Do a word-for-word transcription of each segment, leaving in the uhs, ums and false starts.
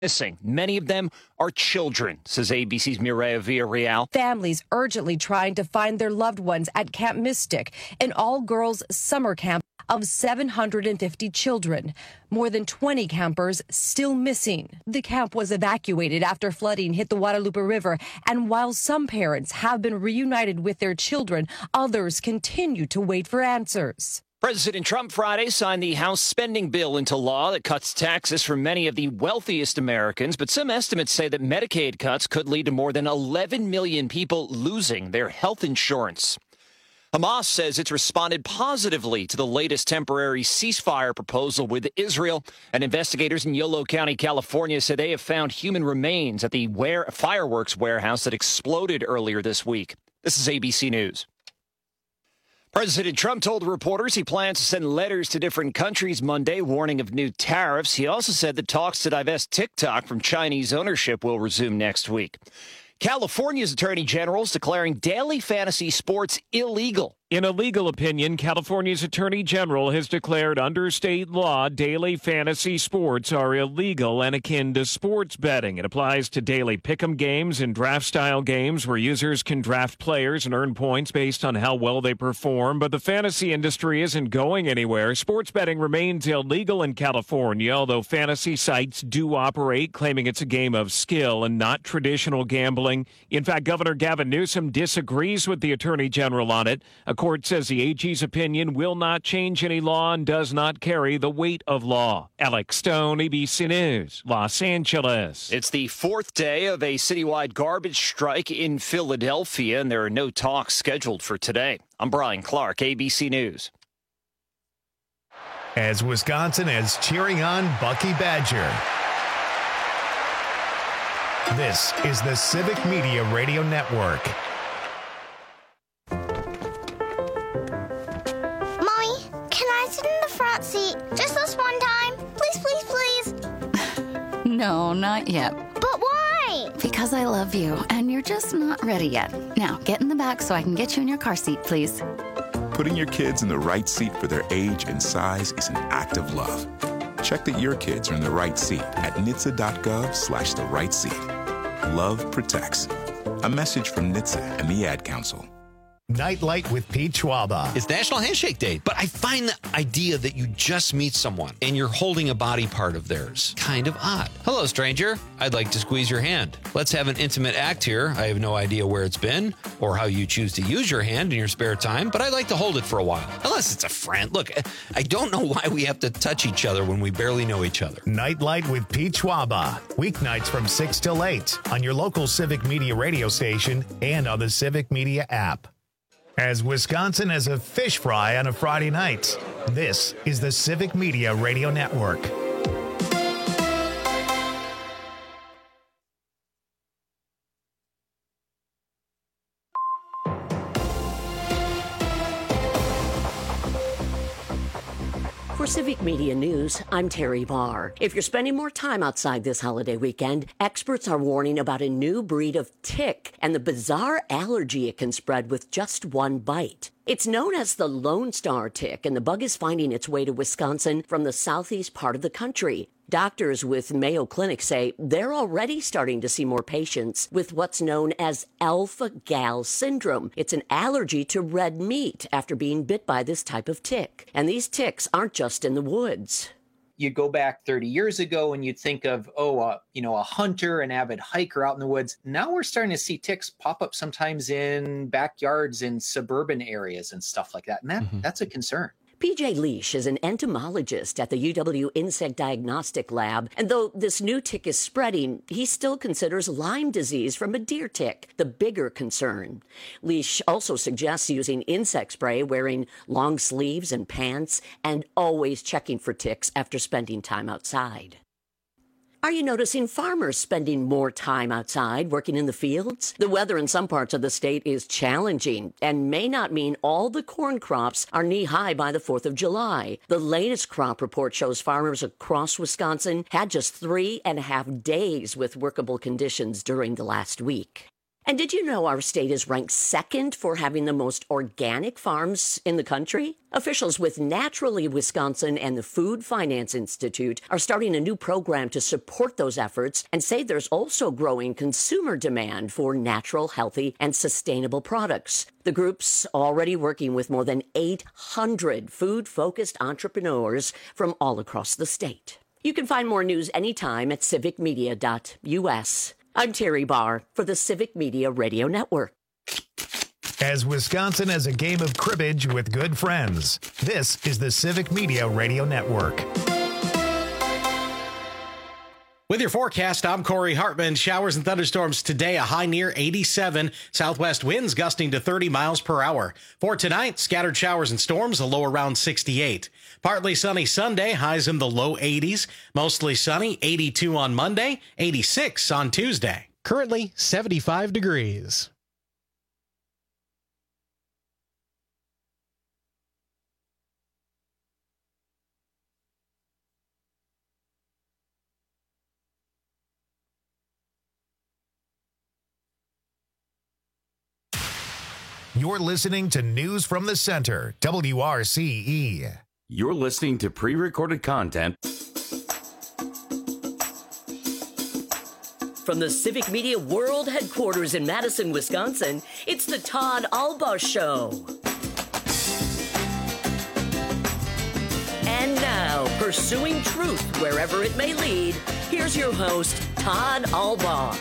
missing. Many of them are children, says A B C's Mireya Villarreal. Families urgently trying to find their loved ones at Camp Mystic, an all-girls summer camp of seven hundred fifty children. More than twenty campers still missing. The camp was evacuated after flooding hit the Guadalupe River, and while some parents have been reunited with their children, others continue to wait for answers. President Trump Friday signed the House spending bill into law that cuts taxes for many of the wealthiest Americans, but some estimates say that Medicaid cuts could lead to more than eleven million people losing their health insurance. Hamas says it's responded positively to the latest temporary ceasefire proposal with Israel, and investigators in Yolo County, California, said they have found human remains at the ware- fireworks warehouse that exploded earlier this week. This is A B C News. President Trump told reporters he plans to send letters to different countries Monday, warning of new tariffs. He also said that talks to divest TikTok from Chinese ownership will resume next week. California's attorney general is declaring daily fantasy sports illegal. In a legal opinion, California's attorney general has declared under state law daily fantasy sports are illegal and akin to sports betting. It applies to daily pick'em games and draft-style games where users can draft players and earn points based on how well they perform. But the fantasy industry isn't going anywhere. Sports betting remains illegal in California, although fantasy sites do operate, claiming it's a game of skill and not traditional gambling. In fact, Governor Gavin Newsom disagrees with the attorney general on it. A court says the A G's opinion will not change any law and does not carry the weight of law. Alex Stone, A B C News, Los Angeles. It's the fourth day of a citywide garbage strike in Philadelphia, and there are no talks scheduled for today. I'm Brian Clark, A B C News. As Wisconsin is cheering on Bucky Badger. This is the Civic Media Radio Network. Front seat. Just this one time. Please, please, please. No, not yet. But why? Because I love you, and you're just not ready yet. Now, get in the back so I can get you in your car seat, please. Putting your kids in the right seat for their age and size is an act of love. Check that your kids are in the right seat at N H T S A dot gov slash the right seat. Love protects. A message from N H T S A and the Ad Council. Nightlight with Pete Schwaba. It's National Handshake Day, but I find the idea that you just meet someone and you're holding a body part of theirs kind of odd. Hello, stranger. I'd like to squeeze your hand. Let's have an intimate act here. I have no idea where it's been or how you choose to use your hand in your spare time, but I'd like to hold it for a while. Unless it's a friend. Look, I don't know why we have to touch each other when we barely know each other. Nightlight with Pete Schwaba. Weeknights from six till eight on your local Civic Media radio station and on the Civic Media app. As Wisconsin has a fish fry on a Friday night, this is the Civic Media Radio Network. For Civic Media News, I'm Terry Barr. If you're spending more time outside this holiday weekend, experts are warning about a new breed of tick and the bizarre allergy it can spread with just one bite. It's known as the Lone Star tick, and the bug is finding its way to Wisconsin from the southeast part of the country. Doctors with Mayo Clinic say they're already starting to see more patients with what's known as alpha-gal syndrome. It's an allergy to red meat after being bit by this type of tick. And these ticks aren't just in the woods. You'd go back thirty years ago and you'd think of, oh, uh, you know, a hunter, an avid hiker out in the woods. Now we're starting to see ticks pop up sometimes in backyards in suburban areas and stuff like that. And that, mm-hmm. that's a concern. P J Leash is an entomologist at the U W Insect Diagnostic Lab, and though this new tick is spreading, he still considers Lyme disease from a deer tick the bigger concern. Leash also suggests using insect spray, wearing long sleeves and pants, and always checking for ticks after spending time outside. Are you noticing farmers spending more time outside working in the fields? The weather in some parts of the state is challenging and may not mean all the corn crops are knee-high by the fourth of July. The latest crop report shows farmers across Wisconsin had just three and a half days with workable conditions during the last week. And did you know our state is ranked second for having the most organic farms in the country? Officials with Naturally Wisconsin and the Food Finance Institute are starting a new program to support those efforts and say there's also growing consumer demand for natural, healthy, and sustainable products. The group's already working with more than eight hundred food-focused entrepreneurs from all across the state. You can find more news anytime at civic media dot U S. I'm Terry Barr for the Civic Media Radio Network. As Wisconsin has a game of cribbage with good friends, this is the Civic Media Radio Network. With your forecast, I'm Corey Hartman. Showers and thunderstorms today, a high near eighty-seven. Southwest winds gusting to thirty miles per hour. For tonight, scattered showers and storms, a low around sixty-eight. Partly sunny Sunday, highs in the low eighties. Mostly sunny, eighty-two on Monday, eighty-six on Tuesday. Currently seventy-five degrees. You're listening to News from the Center, W R C E. You're listening to pre-recorded content from the Civic Media World Headquarters in Madison, Wisconsin. It's the Todd Albaugh Show. And now, pursuing truth wherever it may lead, here's your host, Todd Albaugh.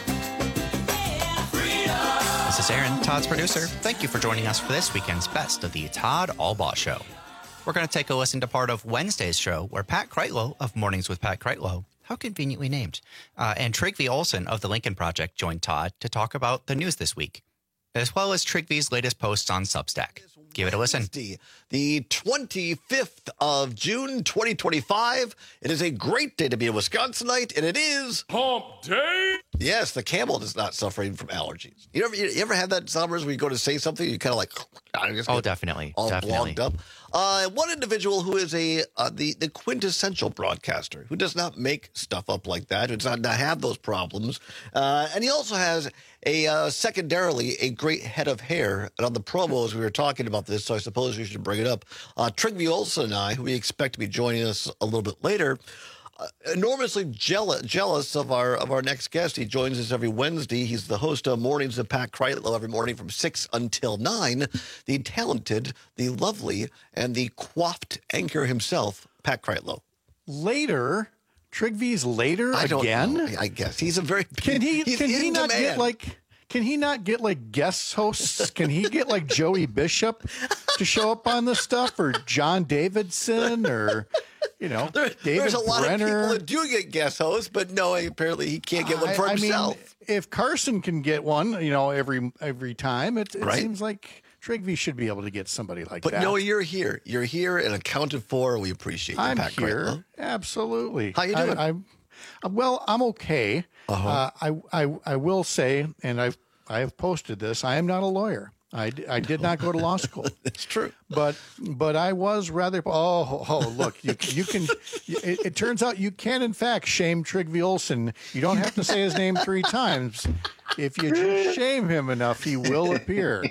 This is Aaron, Todd's producer. Thank you for joining us for this weekend's best of the Todd Albaugh Show. We're going to take a listen to part of Wednesday's show where Pat Kreitlow of Mornings with Pat Kreitlow, how conveniently named, uh, and Trygve Olsen of the Lincoln Project joined Todd to talk about the news this week, as well as Trygve's latest posts on Substack. Give it a listen. The twenty-fifth of June, twenty twenty-five. It is a great day to be a Wisconsinite, and it is Hump Day. Yes, the camel is not suffering from allergies. You ever, you ever had that, Summers, where you go to say something, you kind of like, I just oh, definitely, all definitely. blogged up. Uh, one individual who is a uh, the the quintessential broadcaster, who does not make stuff up like that, who does not, not have those problems, uh, and he also has a uh, secondarily a great head of hair. And on the promos, we were talking about this, so I suppose we should bring it up. Uh, Trygve Olsen and I, who we expect to be joining us a little bit later, uh, enormously jealous jealous of our of our next guest. He joins us every Wednesday. He's the host of Mornings with Pat Kreitlow every morning from six until nine. The talented, the lovely, and the coiffed anchor himself, Pat Kreitlow. Later. Trygve's later I don't again? know. I guess he's a very can he he's can he in not demand. get like can he not get like guest hosts? Can he get like Joey Bishop to show up on this stuff, or John Davidson, or you know there, David there's a lot Brenner? of people that do get guest hosts, but no, apparently he can't get one for I, himself. I mean, if Carson can get one, you know, every every time, it, it right? seems like Trygve should be able to get somebody like but that. But no, you're here. You're here and accounted for. We appreciate you, I'm Pat here. Kreitlow. Absolutely. How you doing? I, I'm well. I'm okay. Uh-huh. Uh, I, I I will say, and I've I have posted this. I am not a lawyer. I, I did not go to law school. It's true. But but I was rather. Oh oh look, you you can. It, it turns out you can in fact shame Trygve Olsen. You don't have to say his name three times. If you just shame him enough, he will appear.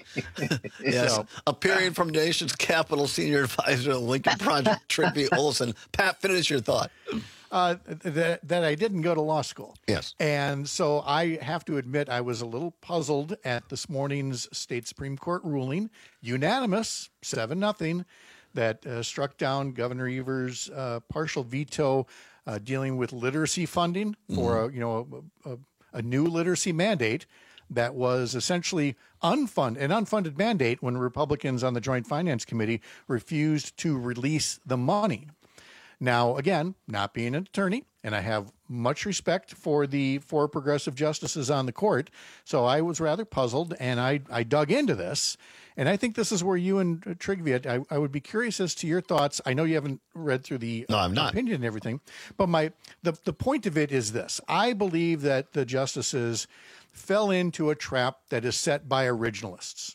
Yes, So, appearing from Nation's Capital, Senior Advisor of the Lincoln Project, Trygve Olsen. Pat, finish your thought. Uh, that, that I didn't go to law school. Yes. And so I have to admit I was a little puzzled at this morning's state Supreme Court ruling, unanimous, seven nothing, that uh, struck down Governor Evers' uh, partial veto uh, dealing with literacy funding for mm-hmm. a, you know a, a, a new literacy mandate that was essentially unfunded, an unfunded mandate when Republicans on the Joint Finance Committee refused to release the money. Now, again, not being an attorney, and I have much respect for the four progressive justices on the court, so I was rather puzzled, and I, I dug into this, and I think this is where you and uh, Trygve, I, I would be curious as to your thoughts. I know you haven't read through the no, I'm not. opinion and everything, but my the, the point of it is this. I believe that the justices fell into a trap that is set by originalists.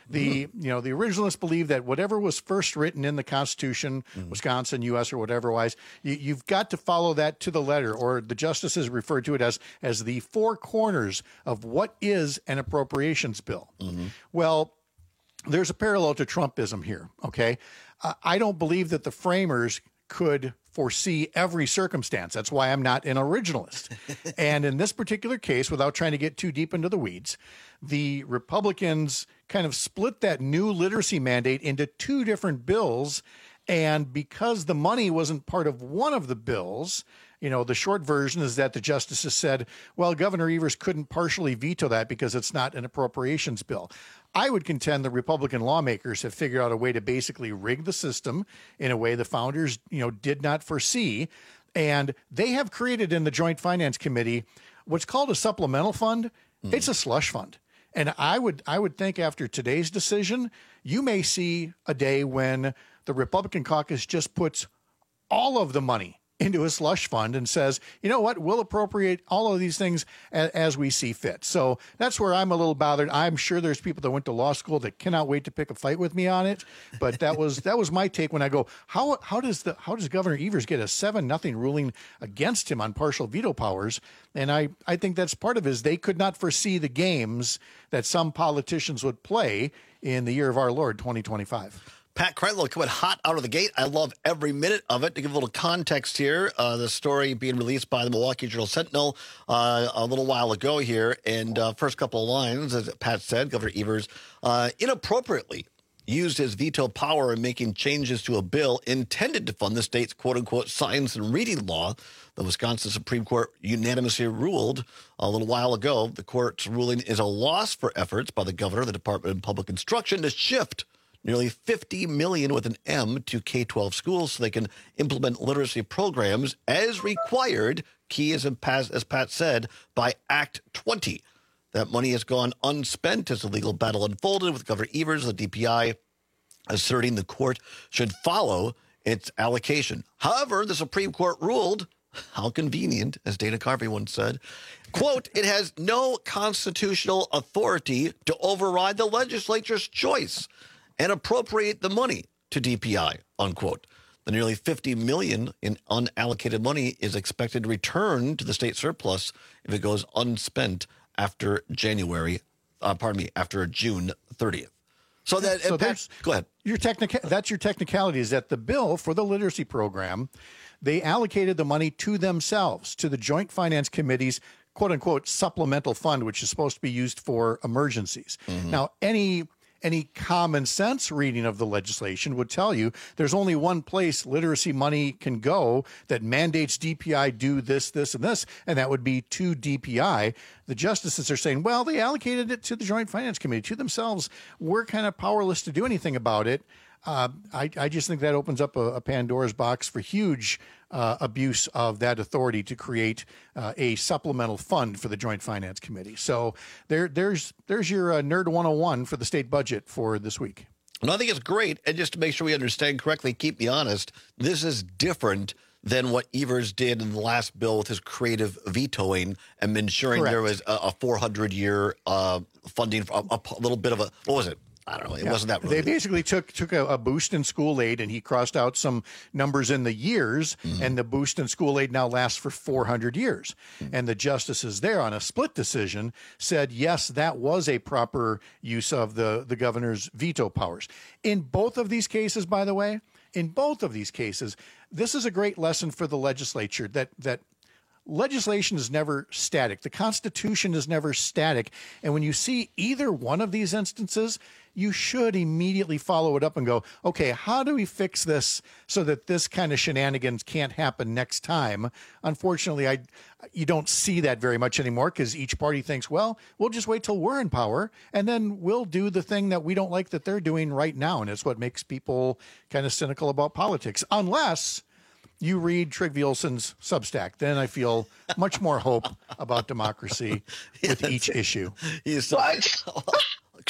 The you know the originalists believe that whatever was first written in the Constitution, mm-hmm. Wisconsin, U S, or whatever wise, you, you've got to follow that to the letter, or the justices refer to it as as the four corners of what is an appropriations bill. Mm-hmm. Well, there's a parallel to Trumpism here. Okay, uh, I don't believe that the framers could foresee every circumstance. That's why I'm not an originalist. And in this particular case, without trying to get too deep into the weeds, the Republicans kind of split that new literacy mandate into two different bills. And because the money wasn't part of one of the bills, you know, the short version is that the justices said, well, Governor Evers couldn't partially veto that because it's not an appropriations bill. I would contend the Republican lawmakers have figured out a way to basically rig the system in a way the founders, you know, did not foresee. And they have created in the Joint Finance Committee what's called a supplemental fund. Mm. It's a slush fund. And I would I would think after today's decision, you may see a day when the Republican caucus just puts all of the money into a slush fund and says, you know what, we'll appropriate all of these things as, as we see fit. So that's where I'm a little bothered. I'm sure there's people that went to law school that cannot wait to pick a fight with me on it. But that was that was my take when I go, how how does the how does Governor Evers get a seven nothing ruling against him on partial veto powers? And I, I think that's part of it is they could not foresee the games that some politicians would play in the year of our Lord, twenty twenty-five. Pat Kreitlow coming hot out of the gate. I love every minute of it. To give a little context here, uh, the story being released by the Milwaukee Journal-Sentinel uh, a little while ago here. And uh, first couple of lines, as Pat said, Governor Evers uh, inappropriately used his veto power in making changes to a bill intended to fund the state's quote-unquote science and reading law. The Wisconsin Supreme Court unanimously ruled a little while ago. The court's ruling is a loss for efforts by the governor, the Department of Public Instruction, to shift nearly fifty million dollars with an M to K twelve schools so they can implement literacy programs as required, key as, as Pat said, by Act twenty. That money has gone unspent as the legal battle unfolded with Governor Evers, the D P I, asserting the court should follow its allocation. However, the Supreme Court ruled, how convenient, as Dana Carvey once said, quote, it has no constitutional authority to override the legislature's choice and appropriate the money to D P I, unquote. The nearly fifty million dollars in unallocated money is expected to return to the state surplus if it goes unspent after January, uh, pardon me, after June thirtieth. So that, so Pat, go ahead. Your technica- that's your technicality is that the bill for the literacy program, they allocated the money to themselves, to the Joint Finance Committee's quote unquote supplemental fund, which is supposed to be used for emergencies. Mm-hmm. Now, any Any common sense reading of the legislation would tell you there's only one place literacy money can go that mandates D P I do this, this, and this, and that would be to D P I. The justices are saying, well, they allocated it to the Joint Finance Committee, to themselves. We're kind of powerless to do anything about it. Uh, I, I just think that opens up a, a Pandora's box for huge uh, abuse of that authority to create uh, a supplemental fund for the Joint Finance Committee. So there, there's there's your uh, Nerd one oh one for the state budget for this week. And I think it's great. And just to make sure we understand correctly, keep me honest, this is different than what Evers did in the last bill with his creative vetoing and ensuring Correct. There was a four hundred year uh, funding, a, a little bit of a, what was it? I don't know. It yeah. wasn't that really. They basically took took a, a boost in school aid, and he crossed out some numbers in the years, mm-hmm. and the boost in school aid now lasts for four hundred years. Mm-hmm. And the justices there on a split decision said, yes, that was a proper use of the, the governor's veto powers. In both of these cases, by the way, in both of these cases, this is a great lesson for the legislature that that legislation is never static. The Constitution is never static. And when you see either one of these instances, you should immediately follow it up and go, okay, how do we fix this so that this kind of shenanigans can't happen next time? Unfortunately, I you don't see that very much anymore because each party thinks, well, we'll just wait till we're in power and then we'll do the thing that we don't like that they're doing right now. And it's what makes people kind of cynical about politics, unless you read Trygve Olsen's Substack. Then I feel much more hope about democracy with each issue. He's so, Trygve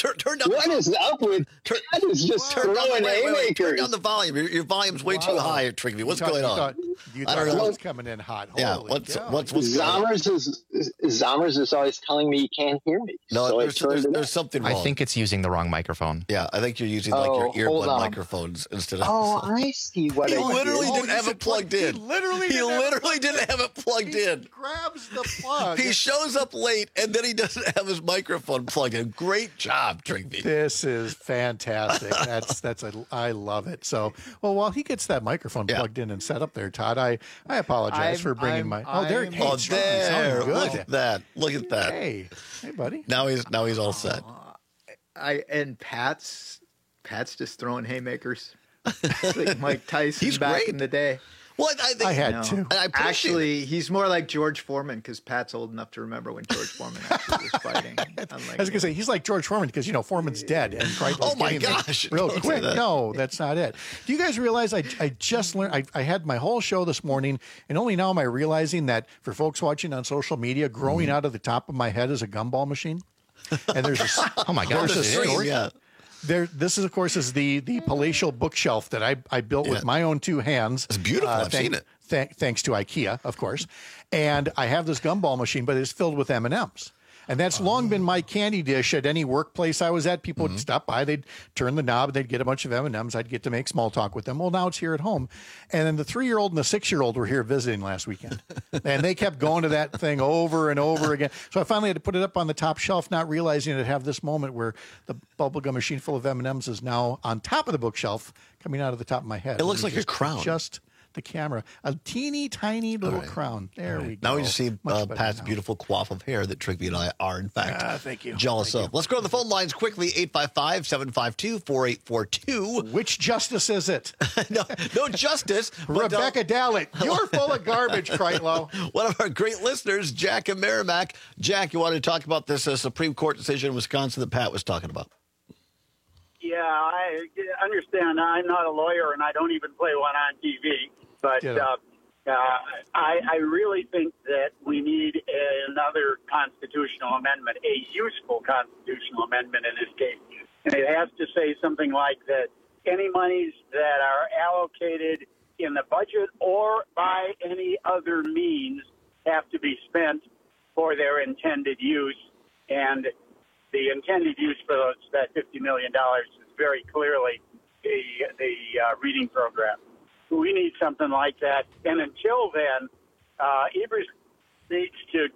turn, turn down. What the, is up with? Turn, that is just turn down, throwing wait, wait, wait, turn haymakers. down the volume. Your, your volume's way too Wow. high, Trigby. What's you thought, going you on? Thought, you I thought don't I know. was coming in hot. Yeah, Holy what's cow. what's what's going on? Zommers is Zommers is always telling me you can't hear me. No, so I there's, turned there's, it there's up. something wrong. I think it's using the wrong microphone. Yeah, I think you're using like Oh, your hold earbud on. microphones instead of. Oh, I see what He I literally did. didn't have it plugged in. He literally He didn't have it literally didn't have it plugged He in. grabs the plug. He shows up late and then he doesn't have his microphone plugged in. Great job, Trigby. This is fantastic. That's that's a, I love it. So, well, while he gets that microphone Yeah. plugged in and set up there, Todd, I I apologize I'm- for bringing I'm- my. Oh, there. I'm- Hey, Oh, Strong, you there! sound Look good. at that! Look at that! Hey, hey, buddy. Now he's now he's all set. I and Pat's Pat's just throwing haymakers. It's like Mike Tyson He's back great. in the day. Well, I, think, I had No. to. I appreciate Actually, he's more like George Foreman because Pat's old enough to remember when George Foreman actually was fighting. I was gonna say he's like George Foreman because you know Foreman's dead and Kreitler's Oh my getting there gosh, real don't say quick. that. No, that's not it. Do you guys realize I I just learned I, I had my whole show this morning and only now am I realizing that for folks watching on social media, growing Mm-hmm. out of the top of my head is a gumball machine. And there's a Oh my God, there's a this is- story. yeah. There, this is of course is the the palatial bookshelf that I I built Yeah. with my own two hands. It's beautiful. I've thank- seen it. thank- thanks to IKEA, of course. And I have this gumball machine, but it's filled with M and M's. And that's long been my candy dish at any workplace I was at. People Mm-hmm. would stop by, they'd turn the knob, they'd get a bunch of M and M's. I'd get to make small talk with them. Well, now it's here at home. And then the three-year-old and the six-year-old were here visiting last weekend. And they kept going to that thing over and over again. So I finally had to put it up on the top shelf, not realizing it'd have this moment where the bubblegum machine full of M and M's is now on top of the bookshelf coming out of the top of my head. It looks And like a just- crown. Just the camera. A teeny tiny little right. crown. There we go. Now we just see Much uh, better Pat's now. beautiful coif of hair that Trigby and I are, in fact, Ah, thank you. jealous Thank of. Let's go to the phone lines quickly. eight five five, seven five two, four eight four two. Which justice is it? no, no justice. but, uh, Rebecca Dallett, you're full of garbage, Kreitlow. One of our great listeners, Jack in Merrimack. Jack, you wanted to talk about this uh, Supreme Court decision in Wisconsin that Pat was talking about. Yeah, I understand. I'm not a lawyer, and I don't even play one on T V. But Yeah. uh, uh, I, I really think that we need another constitutional amendment, a useful constitutional amendment in this case. And it has to say something like that any monies that are allocated in the budget or by any other means have to be spent for their intended use. And the intended use for those, that fifty million dollars is very clearly the, the uh, reading program. We need something like that. And until then, uh, Evers needs to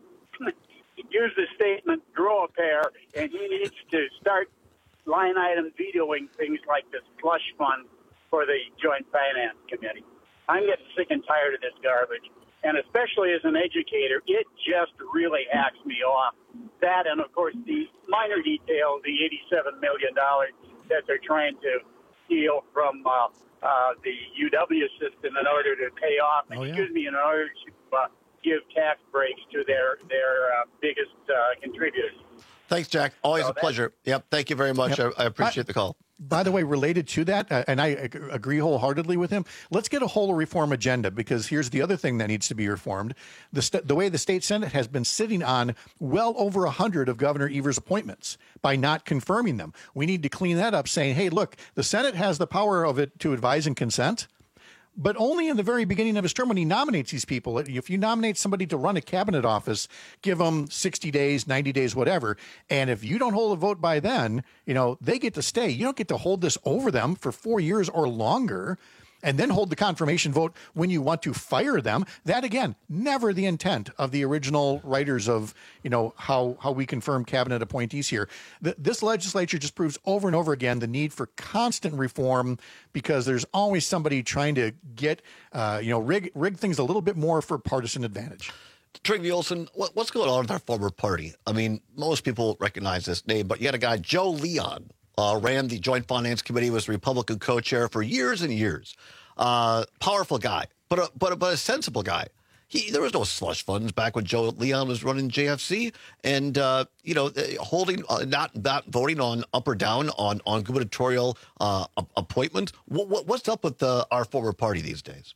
use the statement, grow a pair, and he needs to start line item vetoing things like this slush fund for the Joint Finance Committee. I'm getting sick and tired of this garbage. And especially as an educator, it just really hacks me off. That and, of course, the minor details, the eighty-seven million dollars that they're trying to steal from uh, uh, the U W system in order to pay off, Oh, yeah. excuse me, in order to uh, give tax breaks to their, their uh, biggest uh, contributors. Thanks, Jack. Always So a pleasure. Yep. Thank you very much. Yep. I, I appreciate the call. By the way, related to that, uh, and I ag- agree wholeheartedly with him, let's get a whole reform agenda, because here's the other thing that needs to be reformed. The, st- the way the state Senate has been sitting on well over one hundred of Governor Evers' appointments by not confirming them. We need to clean that up, saying, hey, look, the Senate has the power of it to advise and consent, but only in the very beginning of his term when he nominates these people. If you nominate somebody to run a cabinet office, give them sixty days, ninety days, whatever. And if you don't hold a vote by then, you know, they get to stay. You don't get to hold this over them for four years or longer and then hold the confirmation vote when you want to fire them. That, again, never the intent of the original writers of, you know, how, how we confirm cabinet appointees here. Th- this legislature just proves over and over again the need for constant reform, because there's always somebody trying to get, uh, you know, rig, rig things a little bit more for partisan advantage. Trigby Olson, what, what's going on with our former party? I mean, most people recognize this name, but you had a guy, Joe Leon, uh, ran the Joint Finance Committee, was the Republican co-chair for years and years. Uh, powerful guy, but a, but, a, but a sensible guy. He, there was no slush funds back when Joe Leon was running J F C, and uh, you know, holding uh, not not voting on up or down on on gubernatorial uh, appointments. What, what, what's up with uh, our former party these days?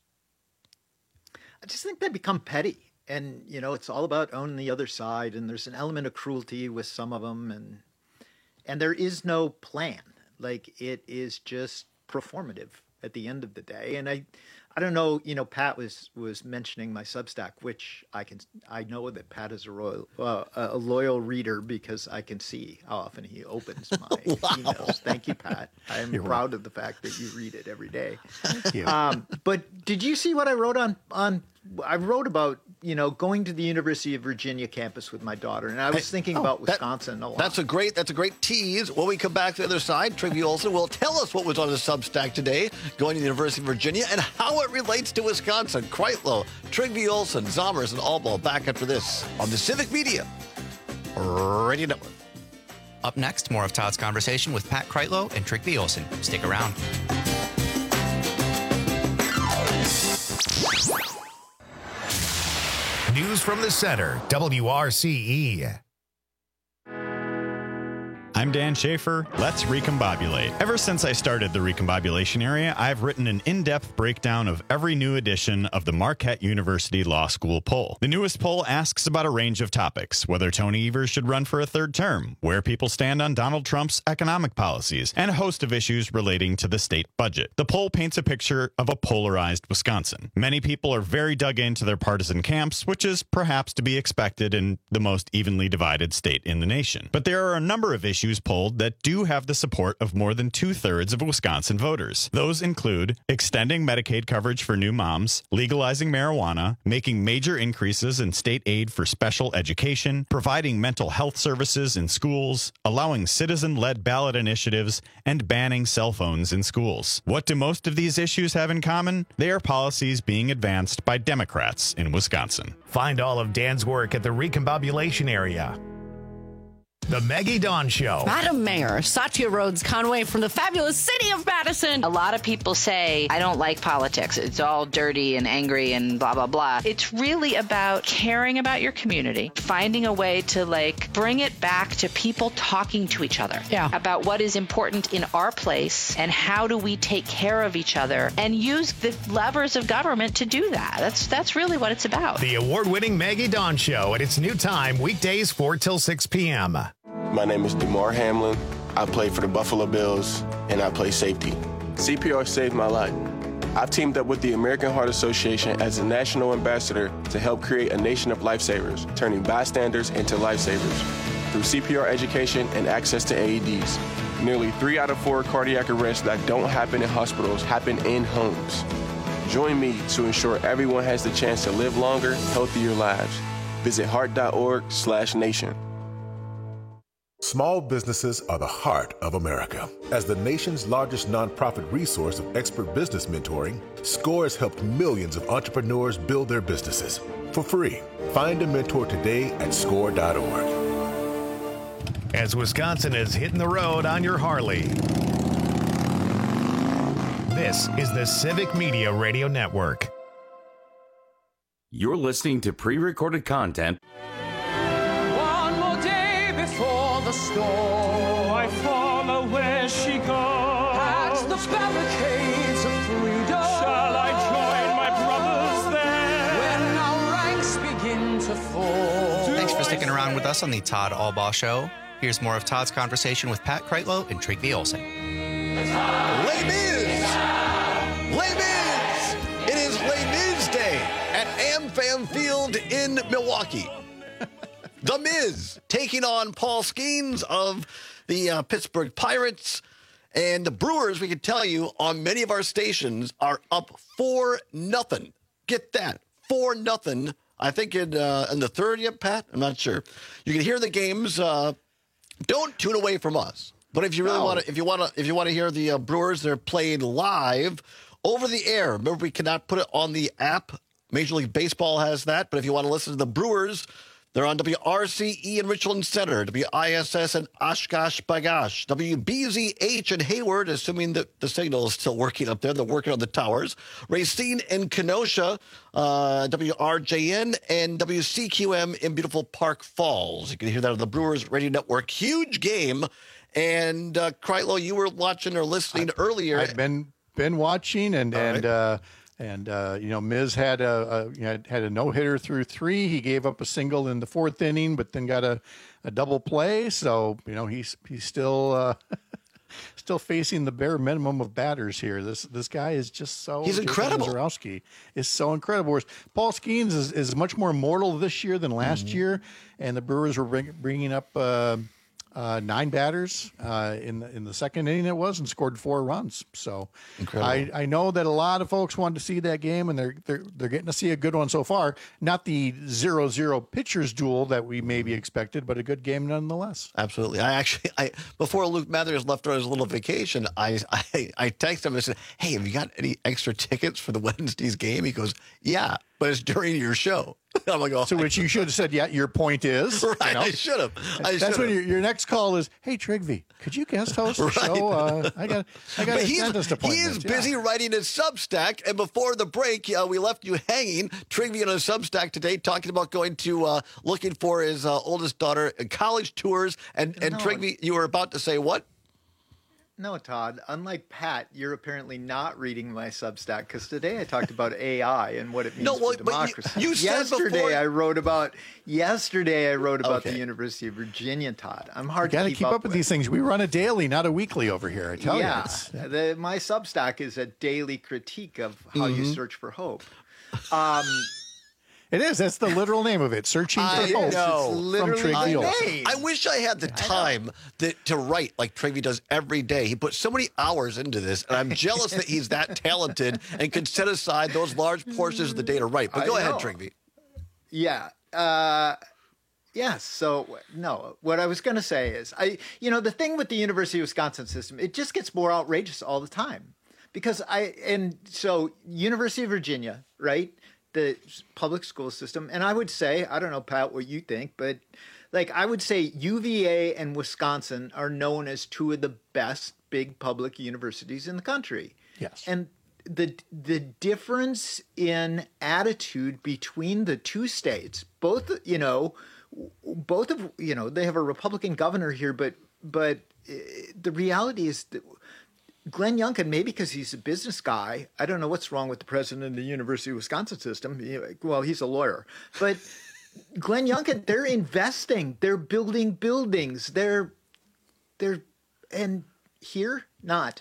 I just think they become petty. And, you know, it's all about owning the other side. And there's an element of cruelty with some of them. And, and there is no plan. Like, it is just performative at the end of the day. And I, I don't know, you know, Pat was, was mentioning my Substack, which I can, I know that Pat is a royal, uh, a loyal reader because I can see how often he opens my Wow. emails. Thank you, Pat. I am You're proud welcome. of the fact that you read it every day. Thank you. Um, but did you see what I wrote on, on, I wrote about, you know, going to the University of Virginia campus with my daughter, and I was thinking Oh, about that- Wisconsin a lot. That's a great that's a great tease. When we come back to the other side, Trigby Olson will tell us what was on his Substack today, going to the University of Virginia, and how it relates to Wisconsin. Kreitlow, Trigby Olson, Zommers, and Allball back after this on the Civic Media Radio Network. Up next, more of Todd's conversation with Pat Kreitlow and Trigby Olson. Stick around. News from the center, W R C E. I'm Dan Schaefer. Let's recombobulate. Ever since I started the recombobulation area, I've written an in-depth breakdown of every new edition of the Marquette University Law School poll. The newest poll asks about a range of topics: whether Tony Evers should run for a third term, where people stand on Donald Trump's economic policies, and a host of issues relating to the state budget. The poll paints a picture of a polarized Wisconsin. Many people are very dug into their partisan camps, which is perhaps to be expected in the most evenly divided state in the nation. But there are a number of issues polled that do have the support of more than two-thirds of Wisconsin voters. Those include extending Medicaid coverage for new moms, legalizing marijuana, making major increases in state aid for special education, providing mental health services in schools, allowing citizen-led ballot initiatives, and banning cell phones in schools. What do most of these issues have in common? They are policies being advanced by Democrats in Wisconsin. Find all of Dan's work at the recombobulation area. The Maggie Dawn Show. Madam Mayor, Satya Rhodes Conway from the fabulous city of Madison. A lot of people say, I don't like politics. It's all dirty and angry and blah, blah, blah. It's really about caring about your community, finding a way to like bring it back to people talking to each other yeah. about what is important in our place and how do we take care of each other and use the levers of government to do that. That's, that's really what it's about. The award-winning Maggie Dawn Show at its new time, weekdays four till six p.m. My name is DeMar Hamlin. I play for the Buffalo Bills, and I play safety. C P R saved my life. I've teamed up with the American Heart Association as a national ambassador to help create a nation of lifesavers, turning bystanders into lifesavers through C P R education and access to A E Ds. Nearly three out of four cardiac arrests that don't happen in hospitals happen in homes. Join me to ensure everyone has the chance to live longer, healthier lives. Visit heart.org slash nation. Small businesses are the heart of America. As the nation's largest nonprofit resource of expert business mentoring, SCORE has helped millions of entrepreneurs build their businesses for free. Find a mentor today at score dot org. As Wisconsin is hitting the road on your Harley, this is the Civic Media Radio Network. You're listening to pre-recorded content. One more day before the storm, I follow where she goes. At the barricades of freedom, shall I join my brothers there? When our ranks begin to fall. Thanks for sticking around with us on the Todd Allball Show. Here's more of Todd's conversation with Pat Kreitlow and Trigby Olson. Les Mis! Les Mis! It is Les Mis Day at AmFam Field in Milwaukee. The Miz taking on Paul Skeens of the uh, Pittsburgh Pirates. And the Brewers, we can tell you, on many of our stations are up four nothing. Get that, four nothing. I think in uh, in the third yet, Pat? I'm not sure. You can hear the games. Uh, don't tune away from us. But if you really no. want to, if you want to, if you want to hear the uh, Brewers, they're playing live over the air. Remember, we cannot put it on the app. Major League Baseball has that. But if you want to listen to the Brewers, they're on W R C E in Richland Center, W I S S in Oshkosh B'gosh, W B Z H in Hayward, assuming that the signal is still working up there. They're working on the towers. Racine in Kenosha, uh, W R J N, and W C Q M in beautiful Park Falls. You can hear that on the Brewers Radio Network. Huge game. And, uh, Kreitlow, you were watching or listening I, earlier. I've been, been watching, and, All and right. uh, And, uh, you know, Miz had a, a had, had a no-hitter through three. He gave up a single in the fourth inning, but then got a, a double play. So, you know, he's he's still uh, still facing the bare minimum of batters here. This this guy is just so... He's incredible. Zarowski is so incredible. Whereas Paul Skeens is, is much more mortal this year than last Mm-hmm. year. And the Brewers were bring, bringing up... Uh, Uh, nine batters uh, in the in the second inning it was, and scored four runs. So I, I know that a lot of folks wanted to see that game, and they're they're they're getting to see a good one so far. Not the zero zero pitchers duel that we maybe expected, but a good game nonetheless. Absolutely. I actually, I before Luke Mathers left on his little vacation, I I, I texted him and said, "Hey, have you got any extra tickets for the Wednesday's game?" He goes, "Yeah, but it's during your show." I'm like, oh, to which you should have said, "Yeah, your point is." Right, you know? I should have. I That's should've. when your, your next call is, "Hey, Trigby, could you guest host the Right. show? Uh, I got I got But a he's, dentist appointment." He's Yeah. busy writing his Substack, and before the break, uh, we left you hanging. Trigby on his Substack today, talking about going to uh, looking for his uh, oldest daughter uh, college tours, and and No. Trigby, you were about to say what? No, Todd, unlike Pat, you're apparently not reading my Substack, because today I talked about A I and what it means No, well, for but you- democracy. you said yesterday before- I wrote about yesterday I wrote about Okay. the University of Virginia, Todd. I'm You hard got to to keep, keep up with these things. We run a daily, not a weekly over here. I tell yeah, you. It's, the, my Substack is a daily critique of how you Mhm. search for hope. Um, It is. That's the literal name of it. Searching for I hope. know. From Trigby Olson. I wish I had the time that, to write like Trigby does every day. He puts so many hours into this, and I'm jealous that he's that talented and can set aside those large portions of the day to write. But I go ahead, know. Trigby. Yeah. Uh, yes. So, no, what I was going to say is, I, you know, the thing with the University of Wisconsin system, it just gets more outrageous all the time. Because I, and so University of Virginia, right? The public school system. And I would say, I don't know, Pat, what you think, but like I would say U V A and Wisconsin are known as two of the best big public universities in the country. Yes. And the the difference in attitude between the two states, both, you know, both of, you know, they have a Republican governor here, but but uh, the reality is that Glenn Youngkin, maybe because he's a business guy, I don't know what's wrong with the president of the University of Wisconsin system. He- Well, he's a lawyer, but Glenn Youngkin, they're investing, they're building buildings, they're they're and here not.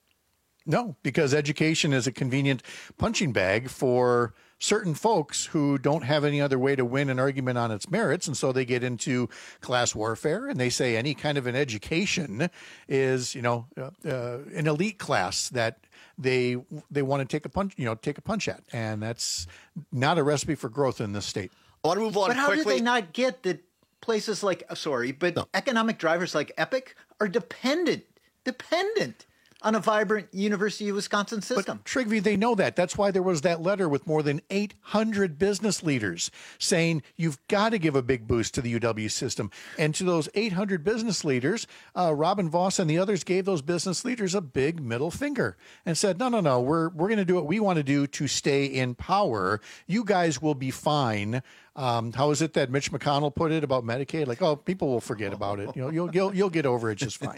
No, because education is a convenient punching bag for certain folks who don't have any other way to win an argument on its merits. And so they get into class warfare, and they say any kind of an education is, you know, uh, uh, an elite class that they they want to take a punch, you know, take a punch at. And that's not a recipe for growth in this state. I want to move on But how quickly. did they not get that places like, uh, sorry, but economic drivers like Epic are dependent, dependent on a vibrant University of Wisconsin system. But Trigby, they know that. That's why there was that letter with more than eight hundred business leaders saying you've got to give a big boost to the U W system. And to those eight hundred business leaders, uh, Robin Voss and the others gave those business leaders a big middle finger and said, no, no, no, we're, we're going to do what we want to do to stay in power. You guys will be fine. Um, how is it that Mitch McConnell put it about Medicaid? Like, oh, people will forget about it. You know, you'll you'll you'll get over it just fine.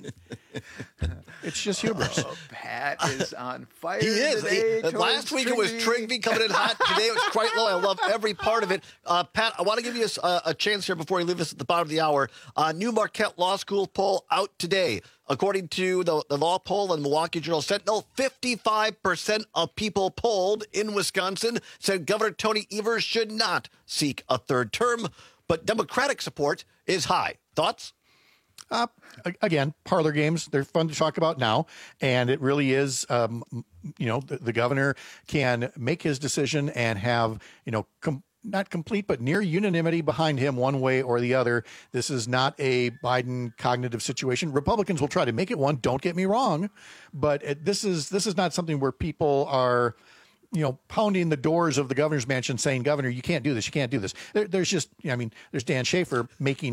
It's just hubris. Oh, Pat is on fire. He is. Today, He- last week it was Trigby coming in hot. Today it was Kreitlow. I love every part of it. Uh, Pat, I want to give you a, a chance here before you leave us at the bottom of the hour. Uh, new Marquette Law School poll out today. According to the, the law poll in Milwaukee Journal Sentinel, fifty-five percent of people polled in Wisconsin said Governor Tony Evers should not seek a third term, but Democratic support is high. Thoughts? Uh, again, parlor games, they're fun to talk about now. And it really is, um, you know, the, the governor can make his decision and have, you know, com- not complete, but near unanimity behind him one way or the other. This is not a Biden cognitive situation. Republicans will try to make it one. Don't get me wrong. But it, this is this is not something where people are, you know, pounding the doors of the governor's mansion saying, Governor, you can't do this. You can't do this. There, there's just, I mean, there's Dan Schaefer making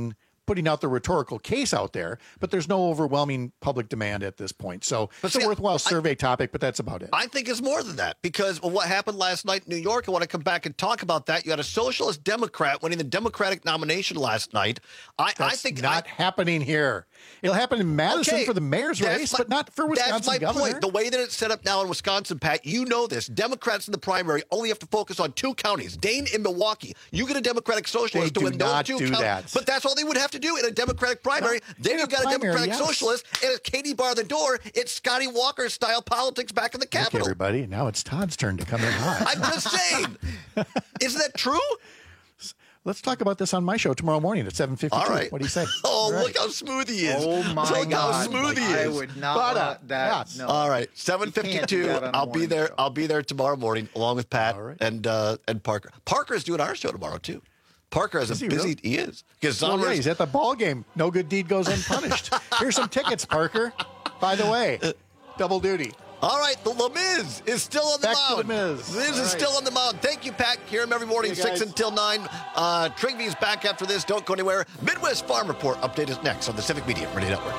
putting out the rhetorical case out there, but there's no overwhelming public demand at this point. So But it's a see, worthwhile I- survey topic, but that's about it. I think it's more than that because of what happened last night in New York. I want to come back and talk about that. You had a socialist Democrat winning the Democratic nomination last night. I, That's I think not I, happening here. It'll happen in Madison Okay, for the mayor's that's race, my- but not for Wisconsin That's my governor. point. The way that it's set up now in Wisconsin, Pat, you know this. Democrats in the primary only have to focus on two counties, Dane and Milwaukee. You get a Democratic socialist They to do win not those two do counties. that. But that's all they would have to do in a Democratic primary. then in you've a got a primary, Democratic yes. socialist, and it's Katie bar the door. It's Scotty Walker style politics back in the Look, Capitol. everybody, now it's Todd's turn to come in hot. I'm just saying. Isn't that true? Let's talk about this on my show tomorrow morning at seven fifty-two. All right. What do you say? Oh, All right. look how smooth he is. Oh, my Look how God. smooth he is. I would not But, uh, want that. yes. No. All right, seven You can't do fifty-two. that on a I'll be morning there. show. I'll be there tomorrow morning along with Pat All right. and uh, and Parker. Parker is doing our show tomorrow too. Parker has Is a he busy. really? He is because Well, yeah, he's at the ball game. No good deed goes unpunished. Here's some tickets, Parker. By the way, double duty. All right, the Le Miz is still on the Back to mound. The Miz. Miz All is right. still on the mound. Thank you, Pat. Hear him every morning, See you six guys. until nine. Uh, Trigby's back after this. Don't go anywhere. Midwest Farm Report update is next on the Civic Media Radio Network.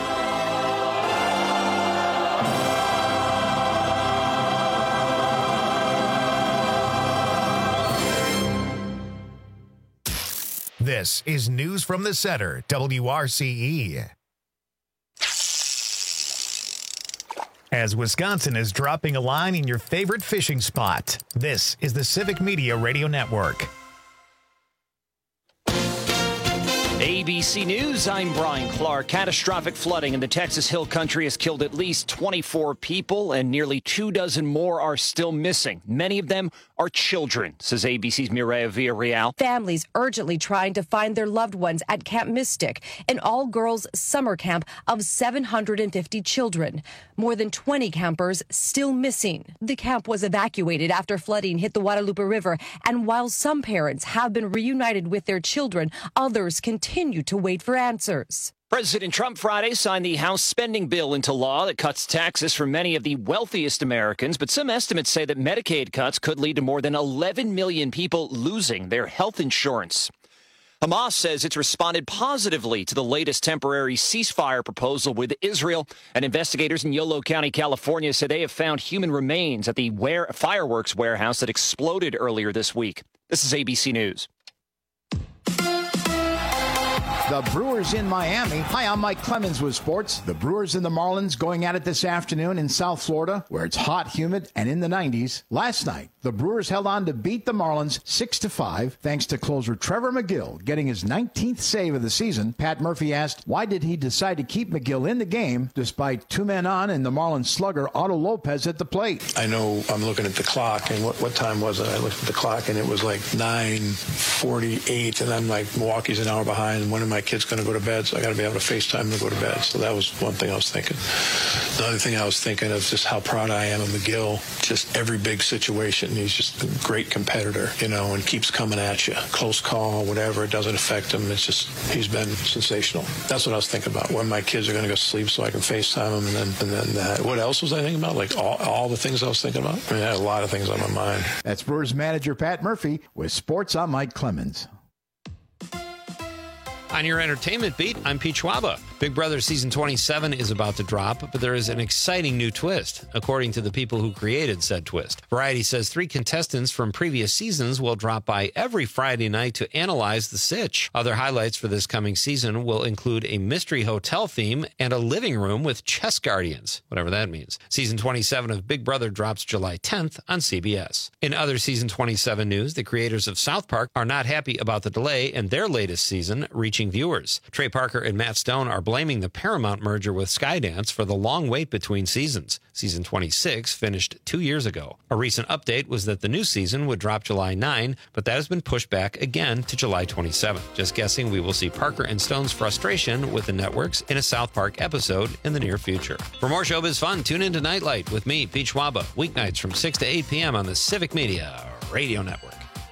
This is News from the Center, W R C E. As Wisconsin is dropping a line in your favorite fishing spot, this is the Civic Media Radio Network. A B C News, I'm Brian Clark. Catastrophic flooding in the Texas Hill Country has killed at least twenty-four people, and nearly two dozen more are still missing. Many of them are children, says A B C's Mireya Villarreal. Families urgently trying to find their loved ones at Camp Mystic, an all-girls summer camp of seven hundred fifty children. More than twenty campers still missing. The camp was evacuated after flooding hit the Guadalupe River, and while some parents have been reunited with their children, others continue to wait for answers. President Trump Friday signed the House spending bill into law that cuts taxes for many of the wealthiest Americans, but some estimates say that Medicaid cuts could lead to more than eleven million people losing their health insurance. Hamas says it's responded positively to the latest temporary ceasefire proposal with Israel, and investigators in Yolo County, California, say they have found human remains at the ware- fireworks warehouse that exploded earlier this week. This is A B C News. The Brewers in Miami. Hi, I'm Mike Clemens with sports. The Brewers and the Marlins going at it this afternoon in South Florida, where it's hot, humid, and in the nineties. Last night, the Brewers held on to beat the Marlins six to five, thanks to closer Trevor McGill getting his nineteenth save of the season. Pat Murphy asked, why did he decide to keep McGill in the game despite two men on and the Marlins slugger Otto Lopez at the plate? I know I'm looking at the clock, and what, what time was it? I looked at the clock, and it was like nine forty-eight, and I'm like, Milwaukee's an hour behind, and when am I kids going to go to bed, so I got to be able to FaceTime to go to bed. So that was one thing I was thinking. The other thing I was thinking of just how proud I am of McGill. Just every big situation, he's just a great competitor, you know, and keeps coming at you. Close call, whatever, it doesn't affect him. It's just, he's been sensational. That's what I was thinking about, when my kids are going to go to sleep so I can FaceTime them. And then, and then that. What else was I thinking about? Like all, all the things I was thinking about? I mean, I had a lot of things on my mind. That's Brewers manager Pat Murphy with sports. I'm Mike Clemens. On your entertainment beat, I'm Pete Schwaba. Big Brother Season twenty-seven is about to drop, but there is an exciting new twist, according to the people who created said twist. Variety says three contestants from previous seasons will drop by every Friday night to analyze the sitch. Other highlights for this coming season will include a mystery hotel theme and a living room with chess guardians, whatever that means. Season twenty-seven of Big Brother drops July tenth on C B S. In other Season twenty-seven news, the creators of South Park are not happy about the delay in their latest season reaching viewers. Trey Parker and Matt Stone are blaming the Paramount merger with Skydance for the long wait between seasons. Season twenty-six finished two years ago. A recent update was that the new season would drop July ninth, but that has been pushed back again to July twenty-seventh. Just guessing we will see Parker and Stone's frustration with the networks in a South Park episode in the near future. For more showbiz fun, tune in to Nightlight with me, Pete Schwaba, weeknights from six to eight p.m. on the Civic Media Radio Network.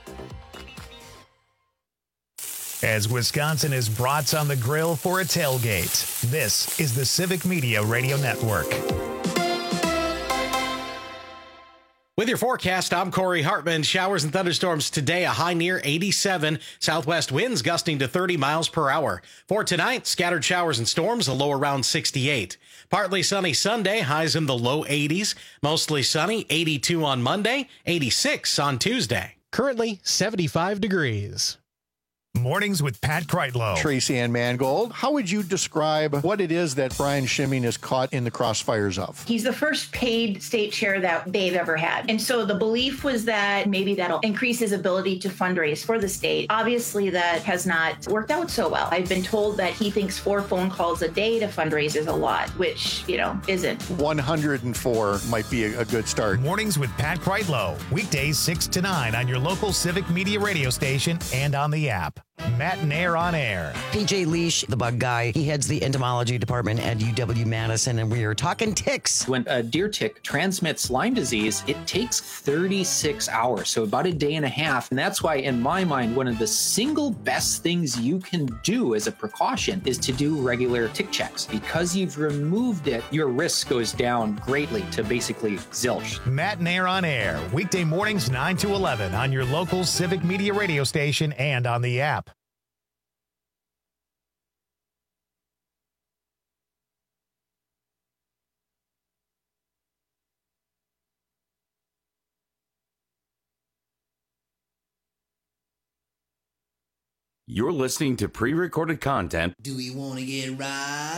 As Wisconsin is brats on the grill for a tailgate, this is the Civic Media Radio Network. With your forecast, I'm Corey Hartman. Showers and thunderstorms today, a high near eighty-seven. Southwest winds gusting to thirty miles per hour. For tonight, scattered showers and storms, a low around sixty-eight. Partly sunny Sunday, highs in the low eighties. Mostly sunny, eighty-two on Monday, eighty-six on Tuesday. Currently seventy-five degrees. Mornings with Pat Kreitlow. Tracy Ann Mangold, how would you describe what it is that Brian Schimming is caught in the crossfires of? He's the first paid state chair that they've ever had. And so the belief was that maybe that'll increase his ability to fundraise for the state. Obviously, that has not worked out so well. I've been told that he thinks four phone calls a day to fundraise is a lot, which, you know, isn't. one hundred four might be a, a good start. Mornings with Pat Kreitlow. Weekdays six to nine on your local Civic Media radio station and on the app. Matt and Air on Air. P J Leash, the bug guy, he heads the entomology department at U W Madison, and we are talking ticks. When a deer tick transmits Lyme disease, it takes thirty-six hours, so about a day and a half. And that's why, in my mind, one of the single best things you can do as a precaution is to do regular tick checks. Because you've removed it, your risk goes down greatly to basically zilch. Matt and Air on Air. Weekday mornings nine to eleven on your local Civic Media radio station and on the app. You're listening to pre-recorded content. Do we want to get right?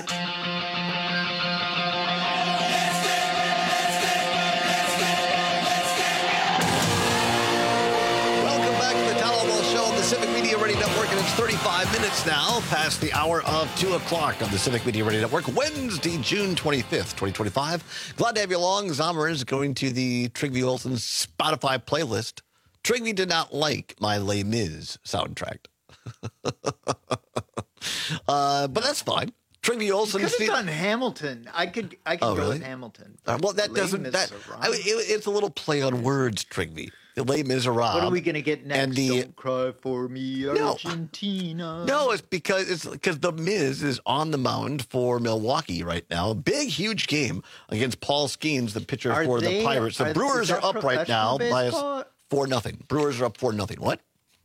Welcome back to the Todd Albaugh Show on the Civic Media Radio Network, and it's thirty-five minutes now past the hour of two o'clock on the Civic Media Radio Network, Wednesday, June twenty-fifth, twenty twenty-five. Glad to have you along. Zomer is going to the Trygve Olsen Spotify playlist. Trygve did not like my Les Mis soundtrack. uh, but that's fine. Trygve Olsen could have done Hamilton. I could. I could oh, go really? with Hamilton. Uh, well, that Les doesn't. That I, it, it's a little play on words, Trygve. Les Miserables. What are we going to get next? And the, Don't cry for me, Argentina. No, no it's because it's because the Miz is on the mound for Milwaukee right now. Big, huge game against Paul Skeens, the pitcher are for they, the Pirates. The are, Brewers are up right now baseball? by four nothing. Brewers are up four nothing. What?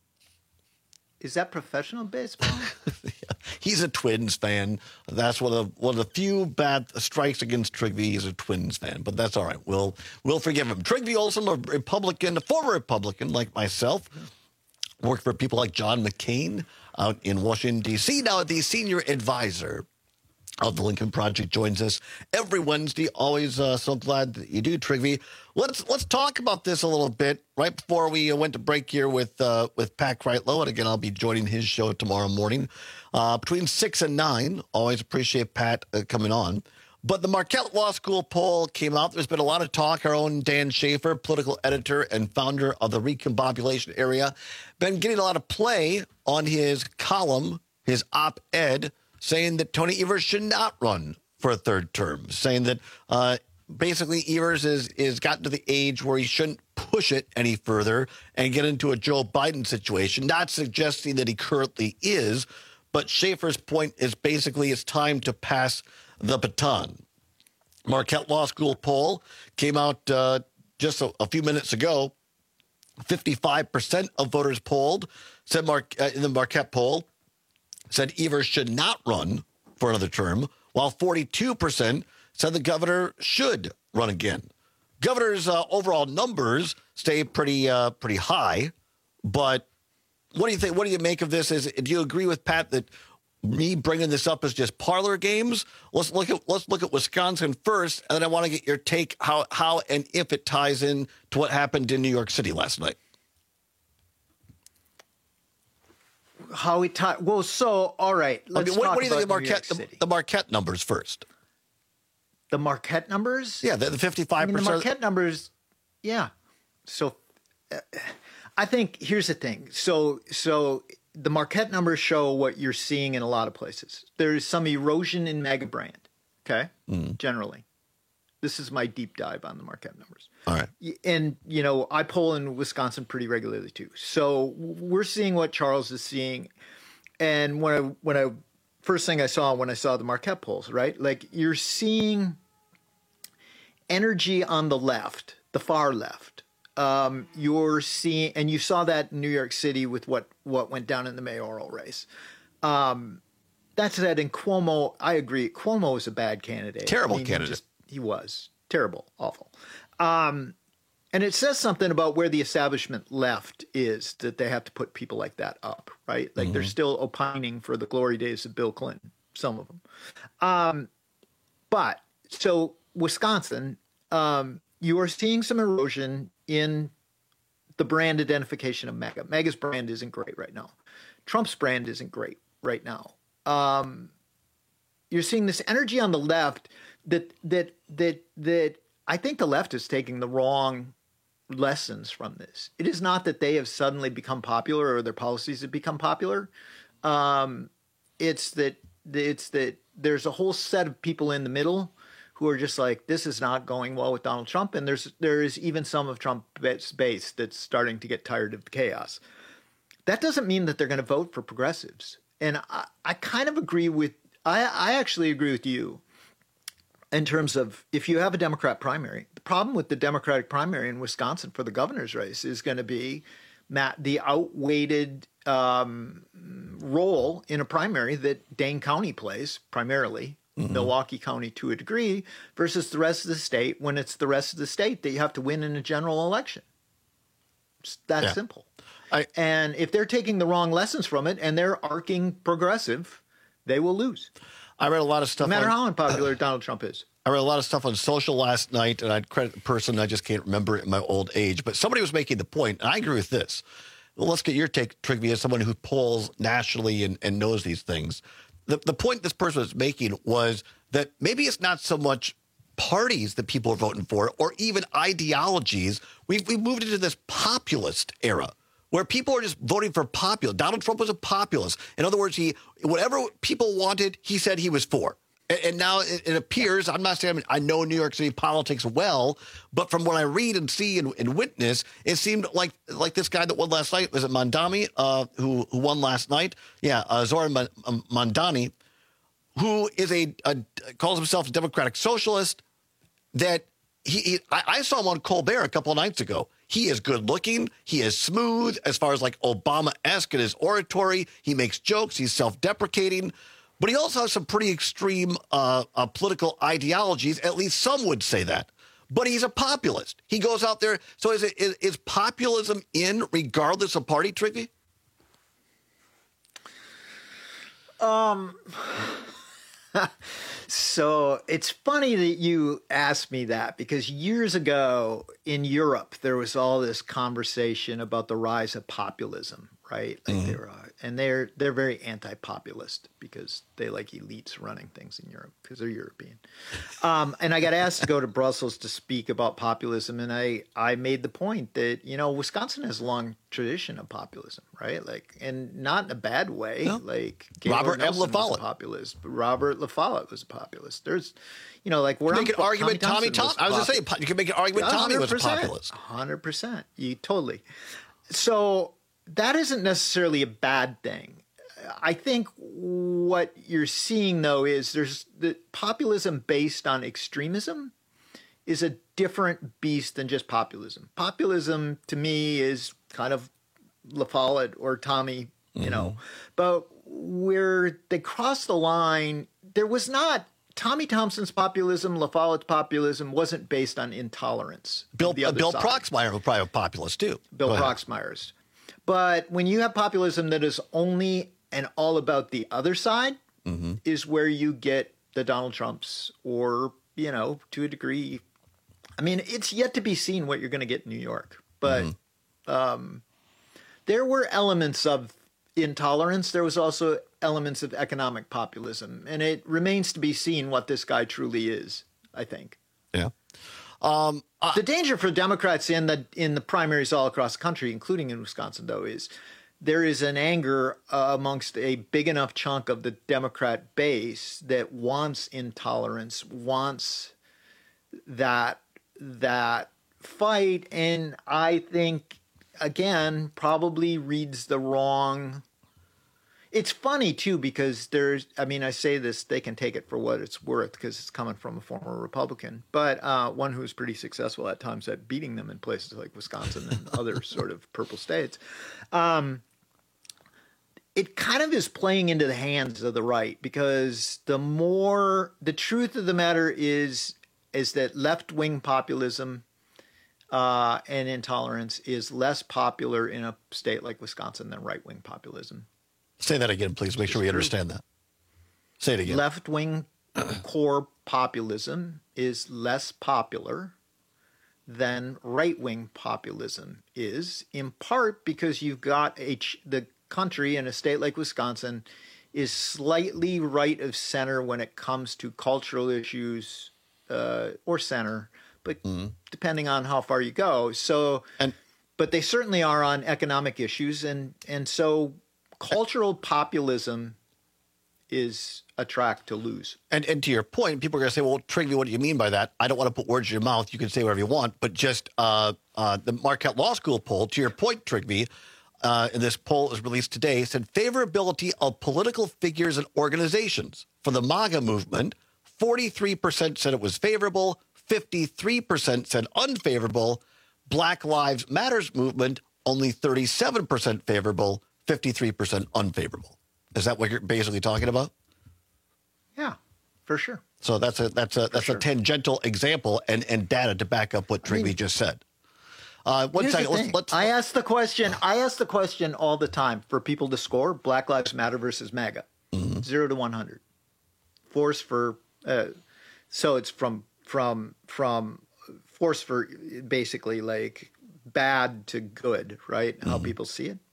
Is that professional baseball? Yeah. He's a Twins fan. That's one of the, one of the few bad strikes against Trygve. He's a Twins fan, but that's all right. We'll we'll forgive him. Trygve Olsen, a Republican, a former Republican like myself, worked for people like John McCain out in Washington, D C. Now the senior advisor of the Lincoln Project joins us every Wednesday. Always uh, so glad that you do, Trygve. Let's let's talk about this a little bit right before we went to break here with uh, with Pat Kreitlow. And again, I'll be joining his show tomorrow morning uh, between six and nine. Always appreciate Pat uh, coming on. But the Marquette Law School poll came out. There's been a lot of talk. Our own Dan Schaefer, political editor and founder of the Recombobulation Area, been getting a lot of play on his column, his op-ed, saying that Tony Evers should not run for a third term, saying that uh, basically Evers is is gotten to the age where he shouldn't push it any further and get into a Joe Biden situation, not suggesting that he currently is, but Schaefer's point is basically it's time to pass the baton. Marquette Law School poll came out uh, just a, a few minutes ago. fifty-five percent of voters polled said Mar- uh, in the Marquette poll said Evers should not run for another term, while forty-two percent said the governor should run again. Governor's uh, overall numbers stay pretty uh, pretty high, but what do you think? What do you make of this? Is do you agree with Pat that me bringing this up is just parlor games? Let's look at let's look at Wisconsin first, and then I want to get your take how how and if it ties in to what happened in New York City last night. How it ties? Well, so all right. Let's I mean, what, talk what do you think about of Marquette? The, the Marquette numbers first. The Marquette numbers? Yeah, the, the fifty-five percent. I mean, the Marquette numbers, yeah. So uh, I think here's the thing. So so the Marquette numbers show what you're seeing in a lot of places. There's some erosion in mega brand, okay, mm. generally. This is my deep dive on the Marquette numbers. All right. And, you know, I poll in Wisconsin pretty regularly too. So we're seeing what Charles is seeing. And when I, when I, first thing I saw when I saw the Marquette polls, right? Like you're seeing energy on the left, the far left, Um, you're seeing, and you saw that in New York City with what, what went down in the mayoral race. Um, that said, in Cuomo, I agree. Cuomo is a bad candidate. Terrible I mean, candidate. He, just, he was terrible, awful. Um, and it says something about where the establishment left is, that they have to put people like that up, right? Like Mm-hmm. they're still opining for the glory days of Bill Clinton, some of them. Um, but so Wisconsin, um, you are seeing some erosion in the brand identification of MAGA. MAGA's brand isn't great right now. Trump's brand isn't great right now. Um, you're seeing this energy on the left that that that that I think the left is taking the wrong lessons from this. It is not that they have suddenly become popular or their policies have become popular. Um, it's that it's that there's a whole set of people in the middle who are just like, this is not going well with Donald Trump. And there's there is even some of Trump's base that's starting to get tired of the chaos. That doesn't mean that they're going to vote for progressives. And I, I kind of agree with, I, I actually agree with you in terms of if you have a Democrat primary. The problem with the Democratic primary in Wisconsin for the governor's race is going to be Matt, the outweighted um, role in a primary that Dane County plays primarily. Mm-hmm. Milwaukee County to a degree versus the rest of the state when it's the rest of the state that you have to win in a general election. It's that Yeah. simple. I, and if they're taking the wrong lessons from it and they're arcing progressive, they will lose. I read a lot of stuff. No matter on, how unpopular Donald Trump is. I read a lot of stuff on social last night, and I'd credit the person. I just can't remember it in my old age. But somebody was making the point, and I agree with this. Well, let's get your take, Trigby, as someone who polls nationally and, and knows these things. The, the point this person was making was that maybe it's not so much parties that people are voting for or even ideologies. We've, we've moved into this populist era where people are just voting for popular. Donald Trump was a populist. In other words, he whatever people wanted, he said he was for. And, and now it, it appears, I'm not saying I know New York City politics well, but from what I read and see and, and witness, it seemed like like this guy that won last night, was it Mondani, uh, who, who won last night? Yeah, uh, Zoran Mondani, who is a, a calls himself a Democratic socialist, that he, he I, I saw him on Colbert a couple of nights ago. He is good looking. He is smooth as far as like Obama-esque in his oratory. He makes jokes. He's self-deprecating. But he also has some pretty extreme uh, uh, political ideologies. At least some would say that. But he's a populist. He goes out there. So is, it, is, is populism in regardless of party, Trigby? Um... So it's funny that you asked me that because years ago in Europe, there was all this conversation about the rise of populism, right? Like mm-hmm. they're, uh, and they're they're very anti-populist because they like elites running things in Europe because they're European. Um, and I got asked to go to Brussels to speak about populism, and I I made the point that you know Wisconsin has a long tradition of populism, right? Like, and not in a bad way. No. Like Gaylord Robert M. Nelson LaFollette was a populist, but Robert LaFollette was a populist. There's, you know, like we're make an argument. Tommy, Tommy, I was going to say you can make an argument. Tommy was a populist. Hundred percent. You totally. So that isn't necessarily a bad thing. I think what you're seeing though is there's the populism based on extremism is a different beast than just populism. Populism to me is kind of LaFollette or Tommy, you mm-hmm. know, but where they crossed the line, there was not Tommy Thompson's populism, LaFollette's populism wasn't based on intolerance. Bill uh, Bill Proxmire was probably a populist too. Bill Proxmire's. But when you have populism that is only and all about the other side, mm-hmm. is where you get the Donald Trumps or, you know, to a degree. I mean, it's yet to be seen what you're going to get in New York. But mm-hmm. um, there were elements of intolerance. There was also elements of economic populism. And it remains to be seen what this guy truly is, I think. Yeah. Um, uh, the danger for Democrats in the in the primaries all across the country, including in Wisconsin, though, is there is an anger uh, amongst a big enough chunk of the Democrat base that wants intolerance, wants that that fight, and I think again probably reads the wrong. It's funny, too, because there's, I mean, I say this, they can take it for what it's worth because it's coming from a former Republican, but uh, one who's pretty successful at times at beating them in places like Wisconsin and other sort of purple states. Um, it kind of is playing into the hands of the right because the more, the truth of the matter is, is that left-wing populism uh, and intolerance is less popular in a state like Wisconsin than right-wing populism. Say that again, please. Make sure we understand that. Say it again. Left-wing core populism is less popular than right-wing populism is, in part because you've got a ch- the country in a state like Wisconsin is slightly right of center when it comes to cultural issues uh, or center, but mm-hmm. depending on how far you go. So, and but they certainly are on economic issues, and and so. Cultural populism is a track to lose. And and to your point, people are going to say, well, Trigby, what do you mean by that? I don't want to put words in your mouth. You can say whatever you want. But just uh, uh, the Marquette Law School poll, to your point, Trigby, uh, and this poll is released today, said favorability of political figures and organizations. For the MAGA movement, forty-three percent said it was favorable, fifty-three percent said unfavorable. Black Lives Matters movement, only thirty-seven percent favorable, fifty-three percent unfavorable. Is that what you're basically talking about? Yeah, for sure. So that's a that's a that's sure. a tangential example and, and data to back up what Trigby I mean, just said. Uh, one here's second. The let's, let's, I ask the question. I ask the question all the time for people to score. Black Lives Matter versus MAGA, mm-hmm. zero to one hundred. Force for uh, so it's from from from force for basically like bad to good, right? Mm-hmm. How people see it.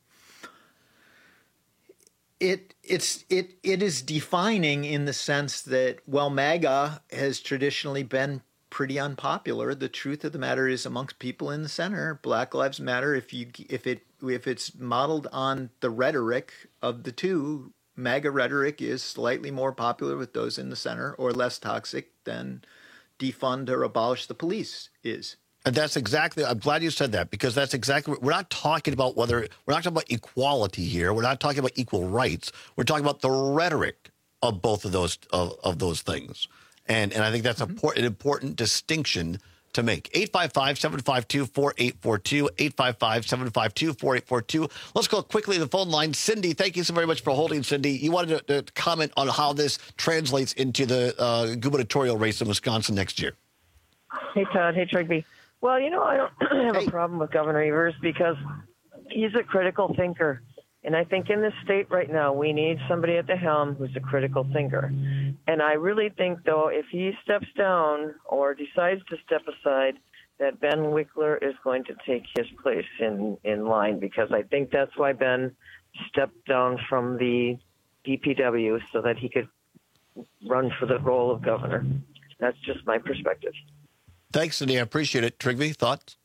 It it's it it is defining in the sense that while MAGA has traditionally been pretty unpopular, the truth of the matter is amongst people in the center, Black Lives Matter. If you if it if it's modeled on the rhetoric of the two, MAGA rhetoric is slightly more popular with those in the center, or less toxic than defund or abolish the police is. And that's exactly, I'm glad you said that, because that's exactly, we're not talking about whether, we're not talking about equality here. We're not talking about equal rights. We're talking about the rhetoric of both of those, of, of those things. And and I think that's mm-hmm. a, an important distinction to make. eight five five, seven five two, four eight four two, eight five five, seven five two, four eight four two. Let's go quickly to the phone line. Cindy, thank you so very much for holding, Cindy. You wanted to, to comment on how this translates into the uh, gubernatorial race in Wisconsin next year. Hey, Todd. Hey, Trigby. Well, you know, I don't have a problem with Governor Evers because he's a critical thinker. And I think in this state right now, we need somebody at the helm who's a critical thinker. And I really think, though, if he steps down or decides to step aside, that Ben Wickler is going to take his place in, in line, because I think that's why Ben stepped down from the D P W so that he could run for the role of governor. That's just my perspective. Thanks, Cindy. I appreciate it. Trigby, thoughts?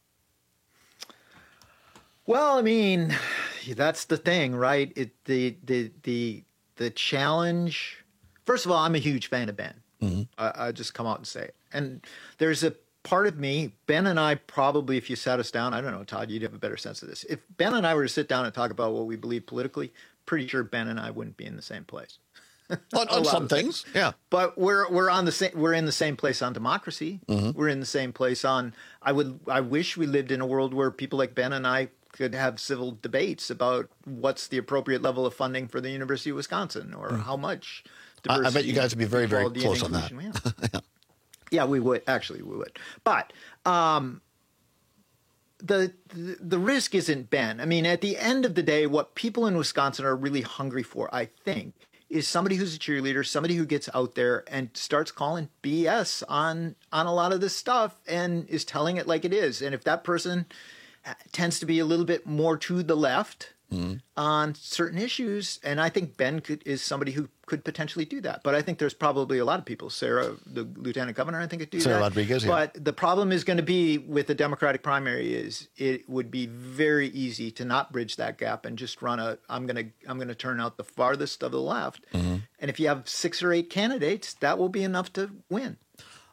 Well, I mean, that's the thing, right? It the the the the challenge. First of all, I'm a huge fan of Ben. Mm-hmm. I, I just come out and say it. And there's a part of me, Ben and I probably, if you sat us down, I don't know, Todd, you'd have a better sense of this. If Ben and I were to sit down and talk about what we believe politically, pretty sure Ben and I wouldn't be in the same place. on, on some things, things, yeah. But we're we're on the same we're in the same place on democracy. Mm-hmm. We're in the same place on. I would I wish we lived in a world where people like Ben and I could have civil debates about what's the appropriate level of funding for the University of Wisconsin, or mm. how much. I, I bet you guys would be very very close on that. yeah. yeah, we would actually we would, but. Um, The, the the risk isn't Ben. I mean, at the end of the day, what people in Wisconsin are really hungry for, I think, is somebody who's a cheerleader, somebody who gets out there and starts calling B S on on a lot of this stuff and is telling it like it is. And if that person tends to be a little bit more to the left mm. on certain issues, and I think Ben could, is somebody who could potentially do that. But I think there's probably a lot of people. Sarah, the lieutenant governor, I think could do Sarah that. Rodriguez, yeah. But the problem is going to be with the Democratic primary is it would be very easy to not bridge that gap and just run a. I'm going to I'm going to turn out the farthest of the left, mm-hmm. and if you have six or eight candidates, that will be enough to win.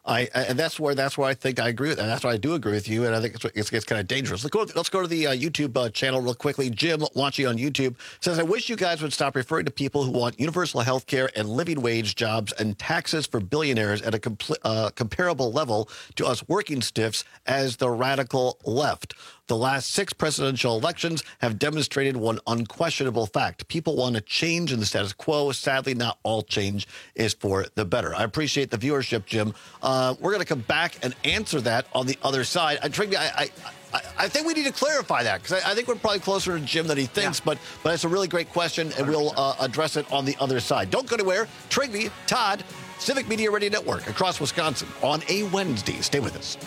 I and that's where that's where I think I agree with that. That's why I do agree with you, and I think it's, it's, it's kind of dangerous. Let's go. Let's go to the uh, YouTube uh, channel real quickly. Jim, watching on YouTube, says, "I wish you guys would stop referring to people who want universal health care and living wage jobs and taxes for billionaires at a compl- uh, comparable level to us working stiffs as the radical left. The last six presidential elections have demonstrated one unquestionable fact. People want to change in the status quo. Sadly, not all change is for the better." I appreciate the viewership, Jim. Uh, we're going to come back and answer that on the other side. I, I, I, I think we need to clarify that because I, I think we're probably closer to Jim than he thinks, yeah. but, but it's a really great question, and we'll uh, address it on the other side. Don't go anywhere. Trigby, Todd, Civic Media Radio Network across Wisconsin on a Wednesday. Stay with us.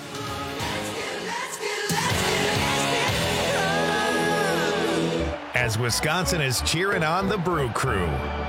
As Wisconsin is cheering on the Brew Crew.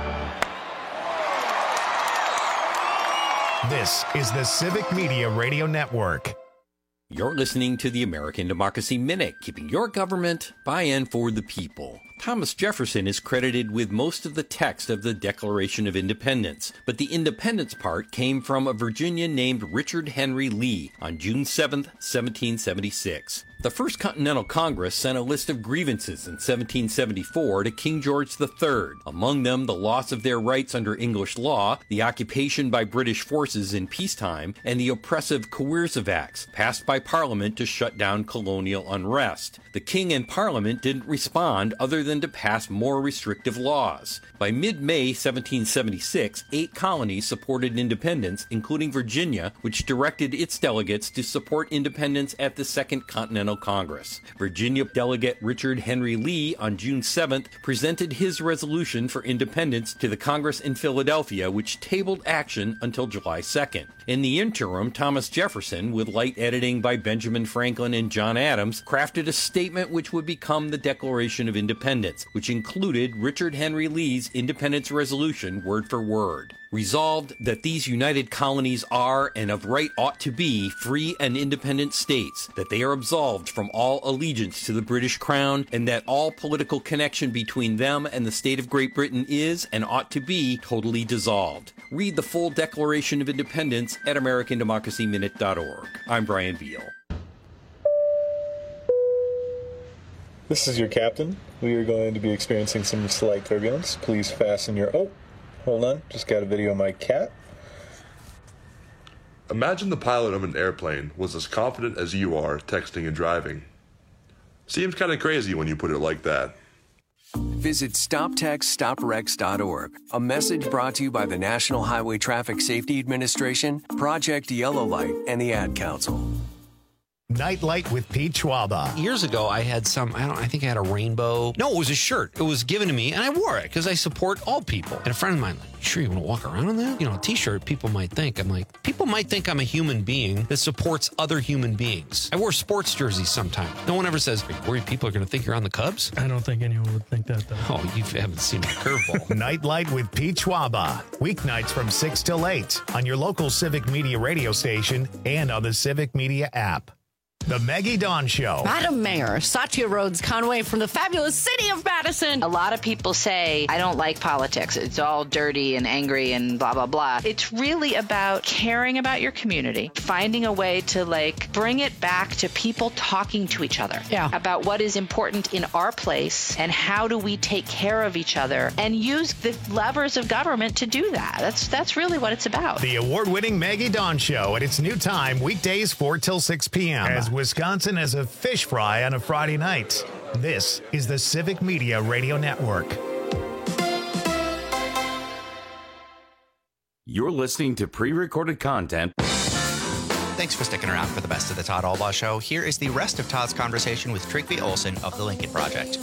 This is the Civic Media Radio Network. You're listening to the American Democracy Minute, keeping your government by and for the people. Thomas Jefferson is credited with most of the text of the Declaration of Independence, but the independence part came from a Virginian named Richard Henry Lee on June seventh, seventeen seventy-six. The First Continental Congress sent a list of grievances in seventeen seventy-four to King George the Third, among them the loss of their rights under English law, the occupation by British forces in peacetime, and the oppressive Coercive Acts, passed by Parliament to shut down colonial unrest. The King and Parliament didn't respond other than to pass more restrictive laws. By mid-May seventeen seventy-six, eight colonies supported independence, including Virginia, which directed its delegates to support independence at the Second Continental Congress. Virginia delegate Richard Henry Lee on June seventh presented his resolution for independence to the Congress in Philadelphia, which tabled action until July second. In the interim, Thomas Jefferson, with light editing by Benjamin Franklin and John Adams, crafted a statement which would become the Declaration of Independence, which included Richard Henry Lee's Independence Resolution word for word. Resolved that these united colonies are, and of right ought to be, free and independent states, that they are absolved from all allegiance to the British Crown, and that all political connection between them and the state of Great Britain is, and ought to be, totally dissolved. Read the full Declaration of Independence at American Democracy Minute dot org. I'm Brian Veal. This is your captain. We are going to be experiencing some slight turbulence. Please fasten your... Oh, hold on. Just got a video of my cat. Imagine the pilot of an airplane was as confident as you are texting and driving. Seems kind of crazy when you put it like that. Visit stop text stop wrecks dot org. A message brought to you by the National Highway Traffic Safety Administration, Project Yellow Light, and the Ad Council. Nightlight with Pete Schwaba. Years ago, I had some, I don't I think I had a rainbow. No, it was a shirt. It was given to me, and I wore it because I support all people. And a friend of mine, like, sure you want to walk around in that? You know, a t-shirt, people might think. I'm like, people might think I'm a human being that supports other human beings. I wear sports jerseys sometimes. No one ever says, are you worried people are going to think you're on the Cubs? I don't think anyone would think that, though. Oh, you haven't seen my curveball. Nightlight with Pete Schwaba. Weeknights from six till eight on your local Civic Media radio station and on the Civic Media app. The Maggie Dawn Show. Madam Mayor, Satya Rhodes Conway from the fabulous city of Madison. A lot of people say, I don't like politics. It's all dirty and angry and blah, blah, blah. It's really about caring about your community, finding a way to, like, bring it back to people talking to each other yeah. about what is important in our place and how do we take care of each other and use the levers of government to do that. That's, that's really what it's about. The award-winning Maggie Dawn Show at its new time, weekdays four till six p.m. As Wisconsin as a fish fry on a Friday night. This is the Civic Media Radio Network. You're listening to pre-recorded content. Thanks for sticking around for the best of the Todd Albaugh Show. Here is the rest of Todd's conversation with Trygve Olsen of the Lincoln Project.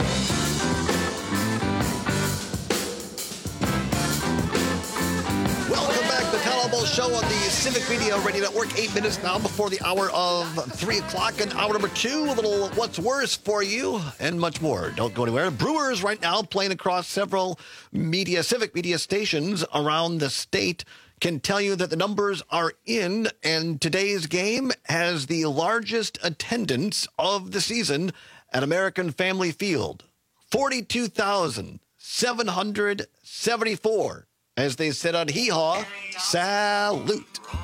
Welcome back to the Todd Albaugh Show on the Civic Media Radio Network. Eight minutes now before the hour of three o'clock and hour number two. A little what's worse for you and much more. Don't go anywhere. Brewers right now playing across several media, Civic Media stations around the state can tell you that the numbers are in, and today's game has the largest attendance of the season at American Family Field. forty-two thousand seven hundred seventy-four. As they said on Hee Haw, salute.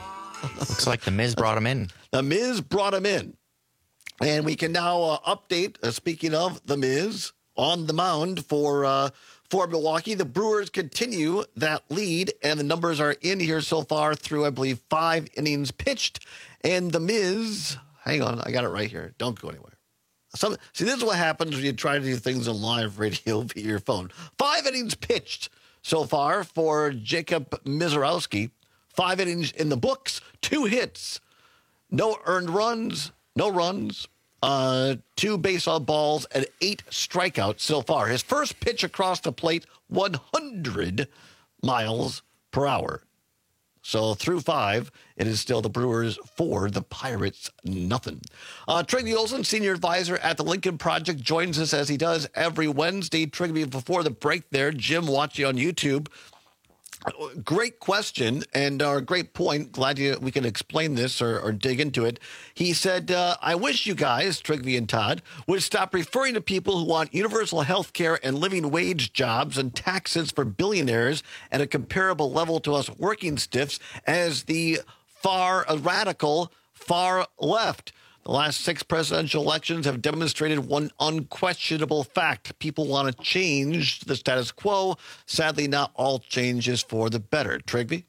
Looks like The Miz brought him in. The Miz brought him in. And we can now uh, update, uh, speaking of The Miz, on the mound for uh, for Milwaukee. The Brewers continue that lead, and the numbers are in here so far through, I believe, five innings pitched. And The Miz, hang on, I got it right here. Don't go anywhere. Some, see, this is what happens when you try to do things on live radio via your phone. Five innings pitched so far for Jacob Misiorowski. Five innings in the books, two hits, no earned runs, no runs, uh, two baseball balls, and eight strikeouts so far. His first pitch across the plate, one hundred miles per hour. So through five, it is still the Brewers four, the Pirates nothing. Uh, Trygve Olson, senior advisor at the Lincoln Project, joins us as he does every Wednesday. Trygve, before the break there, Jim watching on YouTube. Great question and a uh, great point. Glad you, we can explain this or, or dig into it. He said, uh, I wish you guys, Trygve and Todd, would stop referring to people who want universal health care and living wage jobs and taxes for billionaires at a comparable level to us working stiffs as the far uh, radical far left. The last six presidential elections have demonstrated one unquestionable fact. People want to change the status quo. Sadly, not all change is for the better. Trygve?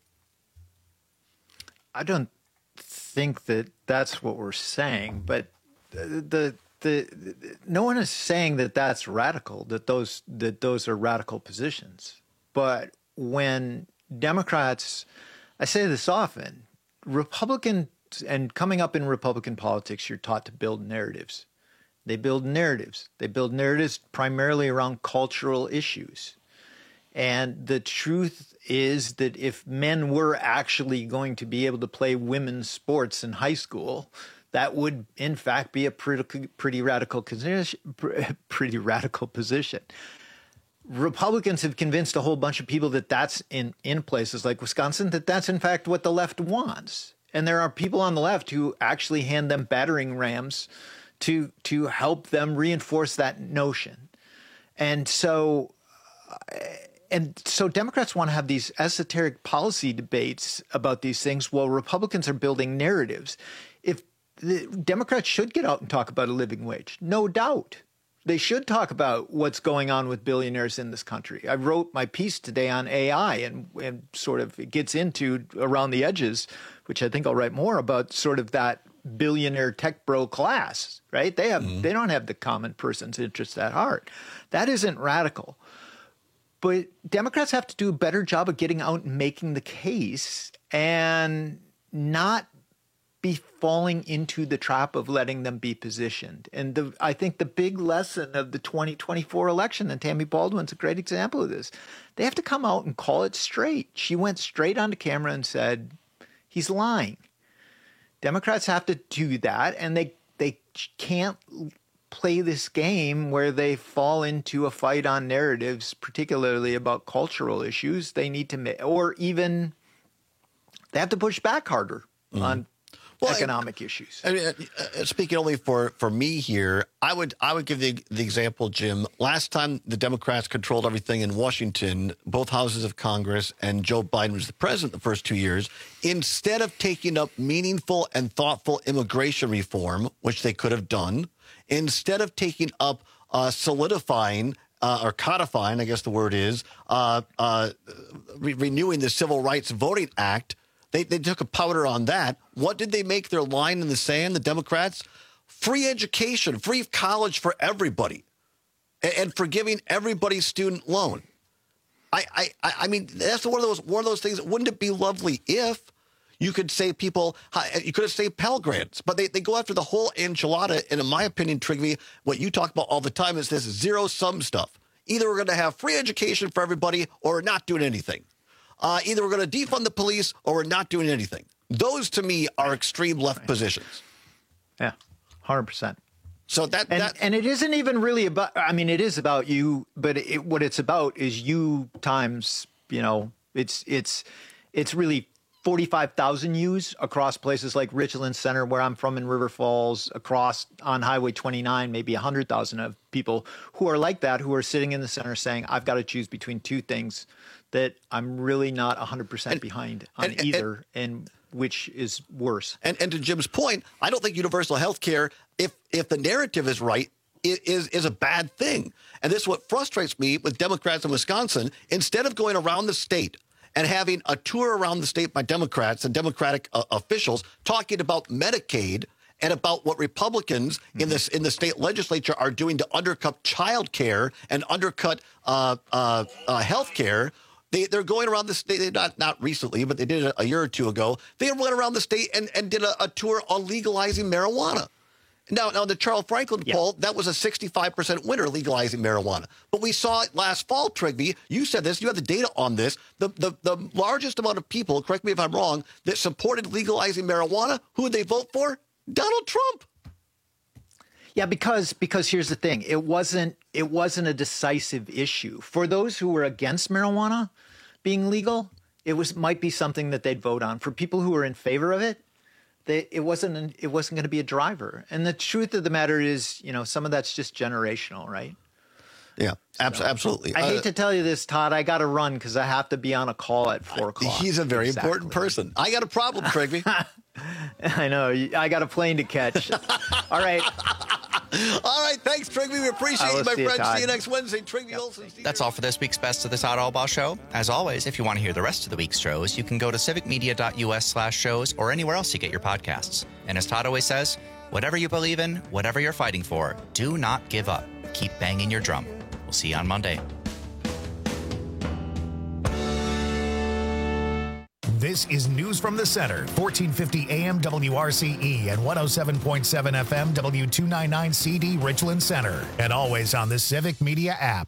I don't think that that's what we're saying, but the, the, the no one is saying that that's radical, that those that those are radical positions. But when Democrats, I say this often, Republican and coming up in Republican politics, you're taught to build narratives. They build narratives. They build narratives primarily around cultural issues. And the truth is that if men were actually going to be able to play women's sports in high school, that would, in fact, be a pretty, pretty radical position. Pretty radical position. Republicans have convinced a whole bunch of people that that's in, in places like Wisconsin, that that's, in fact, what the left wants. And there are people on the left who actually hand them battering rams to to help them reinforce that notion. And so and so Democrats want to have these esoteric policy debates about these things while Republicans are building narratives. If the Democrats should get out and talk about a living wage, no doubt. They should talk about what's going on with billionaires in this country. I wrote my piece today on A I and, and sort of it gets into around the edges, which I think I'll write more about, sort of that billionaire tech bro class, right? They have, mm-hmm. they don't have the common person's interest at heart. That isn't radical. But Democrats have to do a better job of getting out and making the case and not be falling into the trap of letting them be positioned. And the, I think the big lesson of the twenty twenty-four election, and Tammy Baldwin's a great example of this, they have to come out and call it straight. She went straight onto camera and said, he's lying. Democrats have to do that, and they they can't play this game where they fall into a fight on narratives, particularly about cultural issues. They need to, or even they have to push back harder mm-hmm. on well, economic I, issues. I mean, uh, speaking only for, for me here, I would I would give the, the example, Jim. Last time the Democrats controlled everything in Washington, both houses of Congress, and Joe Biden was the president the first two years, instead of taking up meaningful and thoughtful immigration reform, which they could have done, instead of taking up uh, solidifying uh, or codifying, I guess the word is, uh, uh, re- renewing the Civil Rights Voting Act, They, they took a powder on that. What did they make their line in the sand, the Democrats? Free education, free college for everybody, and, and for giving everybody student loan. I, I, I mean, that's one of those one of those things. Wouldn't it be lovely if you could save people? You could have saved Pell Grants, but they, they go after the whole enchilada. And in my opinion, Trygve, what you talk about all the time is this zero sum stuff. Either we're going to have free education for everybody, or we're not doing anything. Uh, either we're going to defund the police or we're not doing anything. Those, to me, are extreme left right. positions. Yeah, one hundred percent. So that and, that and it isn't even really about, I mean, it is about you, but it, what it's about is you times, you know, it's it's it's really forty-five thousand yous across places like Richland Center, where I'm from in River Falls, across on Highway twenty-nine, maybe one hundred thousand of people who are like that, who are sitting in the center saying, I've got to choose between two things that I'm really not one hundred percent behind on and, either. And, which is worse. And and to Jim's point, I don't think universal health care, if if the narrative is right, is is a bad thing. And this is what frustrates me with Democrats in Wisconsin. Instead of going around the state and having a tour around the state by Democrats and Democratic uh, officials talking about Medicaid and about what Republicans mm-hmm. in this in the state legislature are doing to undercut child care and undercut uh, uh, uh, health care. They, they're going around the state, not not recently, but they did it a year or two ago. They went around the state and, and did a, a tour on legalizing marijuana. Now, now the Charles Franklin yeah. poll, that was a sixty-five percent winner, legalizing marijuana. But we saw it last fall, Trigby. You said this. You have the data on this. The, the, the largest amount of people, correct me if I'm wrong, that supported legalizing marijuana, who did they vote for? Donald Trump. Yeah, because because here's the thing. It wasn't it wasn't a decisive issue. For those who were against marijuana being legal, it was might be something that they'd vote on. For people who were in favor of it, they, it wasn't an, it wasn't going to be a driver. And the truth of the matter is, you know, some of that's just generational, right? Yeah, abs- so, absolutely. I uh, hate to tell you this, Todd. I got to run because I have to be on a call at four o'clock. He's a very exactly. important person. I got a problem, Trigby. I know. I got a plane to catch. All right. All right. Thanks, Trigby. We appreciate you, my see friend. You, see you next Wednesday. Trigby yep. Olson. That's all for this week's Best of the Todd Albaugh Show. As always, if you want to hear the rest of the week's shows, you can go to civicmedia.us slash shows or anywhere else you get your podcasts. And as Todd always says, whatever you believe in, whatever you're fighting for, do not give up. Keep banging your drum. We'll see you on Monday. This is News from the Center, fourteen fifty A M W R C E and one oh seven point seven F M W two ninety-nine C D Richland Center, and always on the Civic Media app.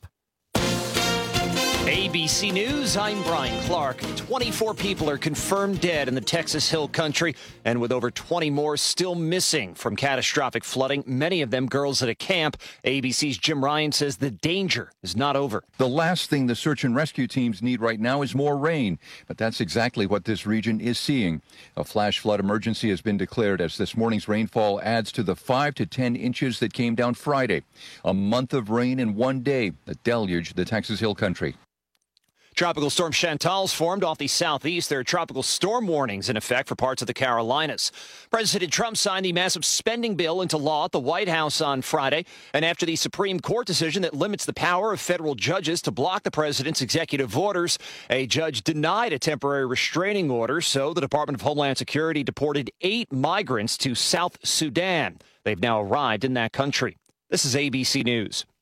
A B C News, I'm Brian Clark. twenty-four people are confirmed dead in the Texas Hill Country, and with over twenty more still missing from catastrophic flooding, many of them girls at a camp. A B C's Jim Ryan says the danger is not over. The last thing the search and rescue teams need right now is more rain, but that's exactly what this region is seeing. A flash flood emergency has been declared as this morning's rainfall adds to the five to ten inches that came down Friday. A month of rain in one day that deluged the Texas Hill Country. Tropical storm Chantal's formed off the southeast. There are tropical storm warnings in effect for parts of the Carolinas. President Trump signed the massive spending bill into law at the White House on Friday. And after the Supreme Court decision that limits the power of federal judges to block the president's executive orders, a judge denied a temporary restraining order. So the Department of Homeland Security deported eight migrants to South Sudan. They've now arrived in that country. This is A B C News.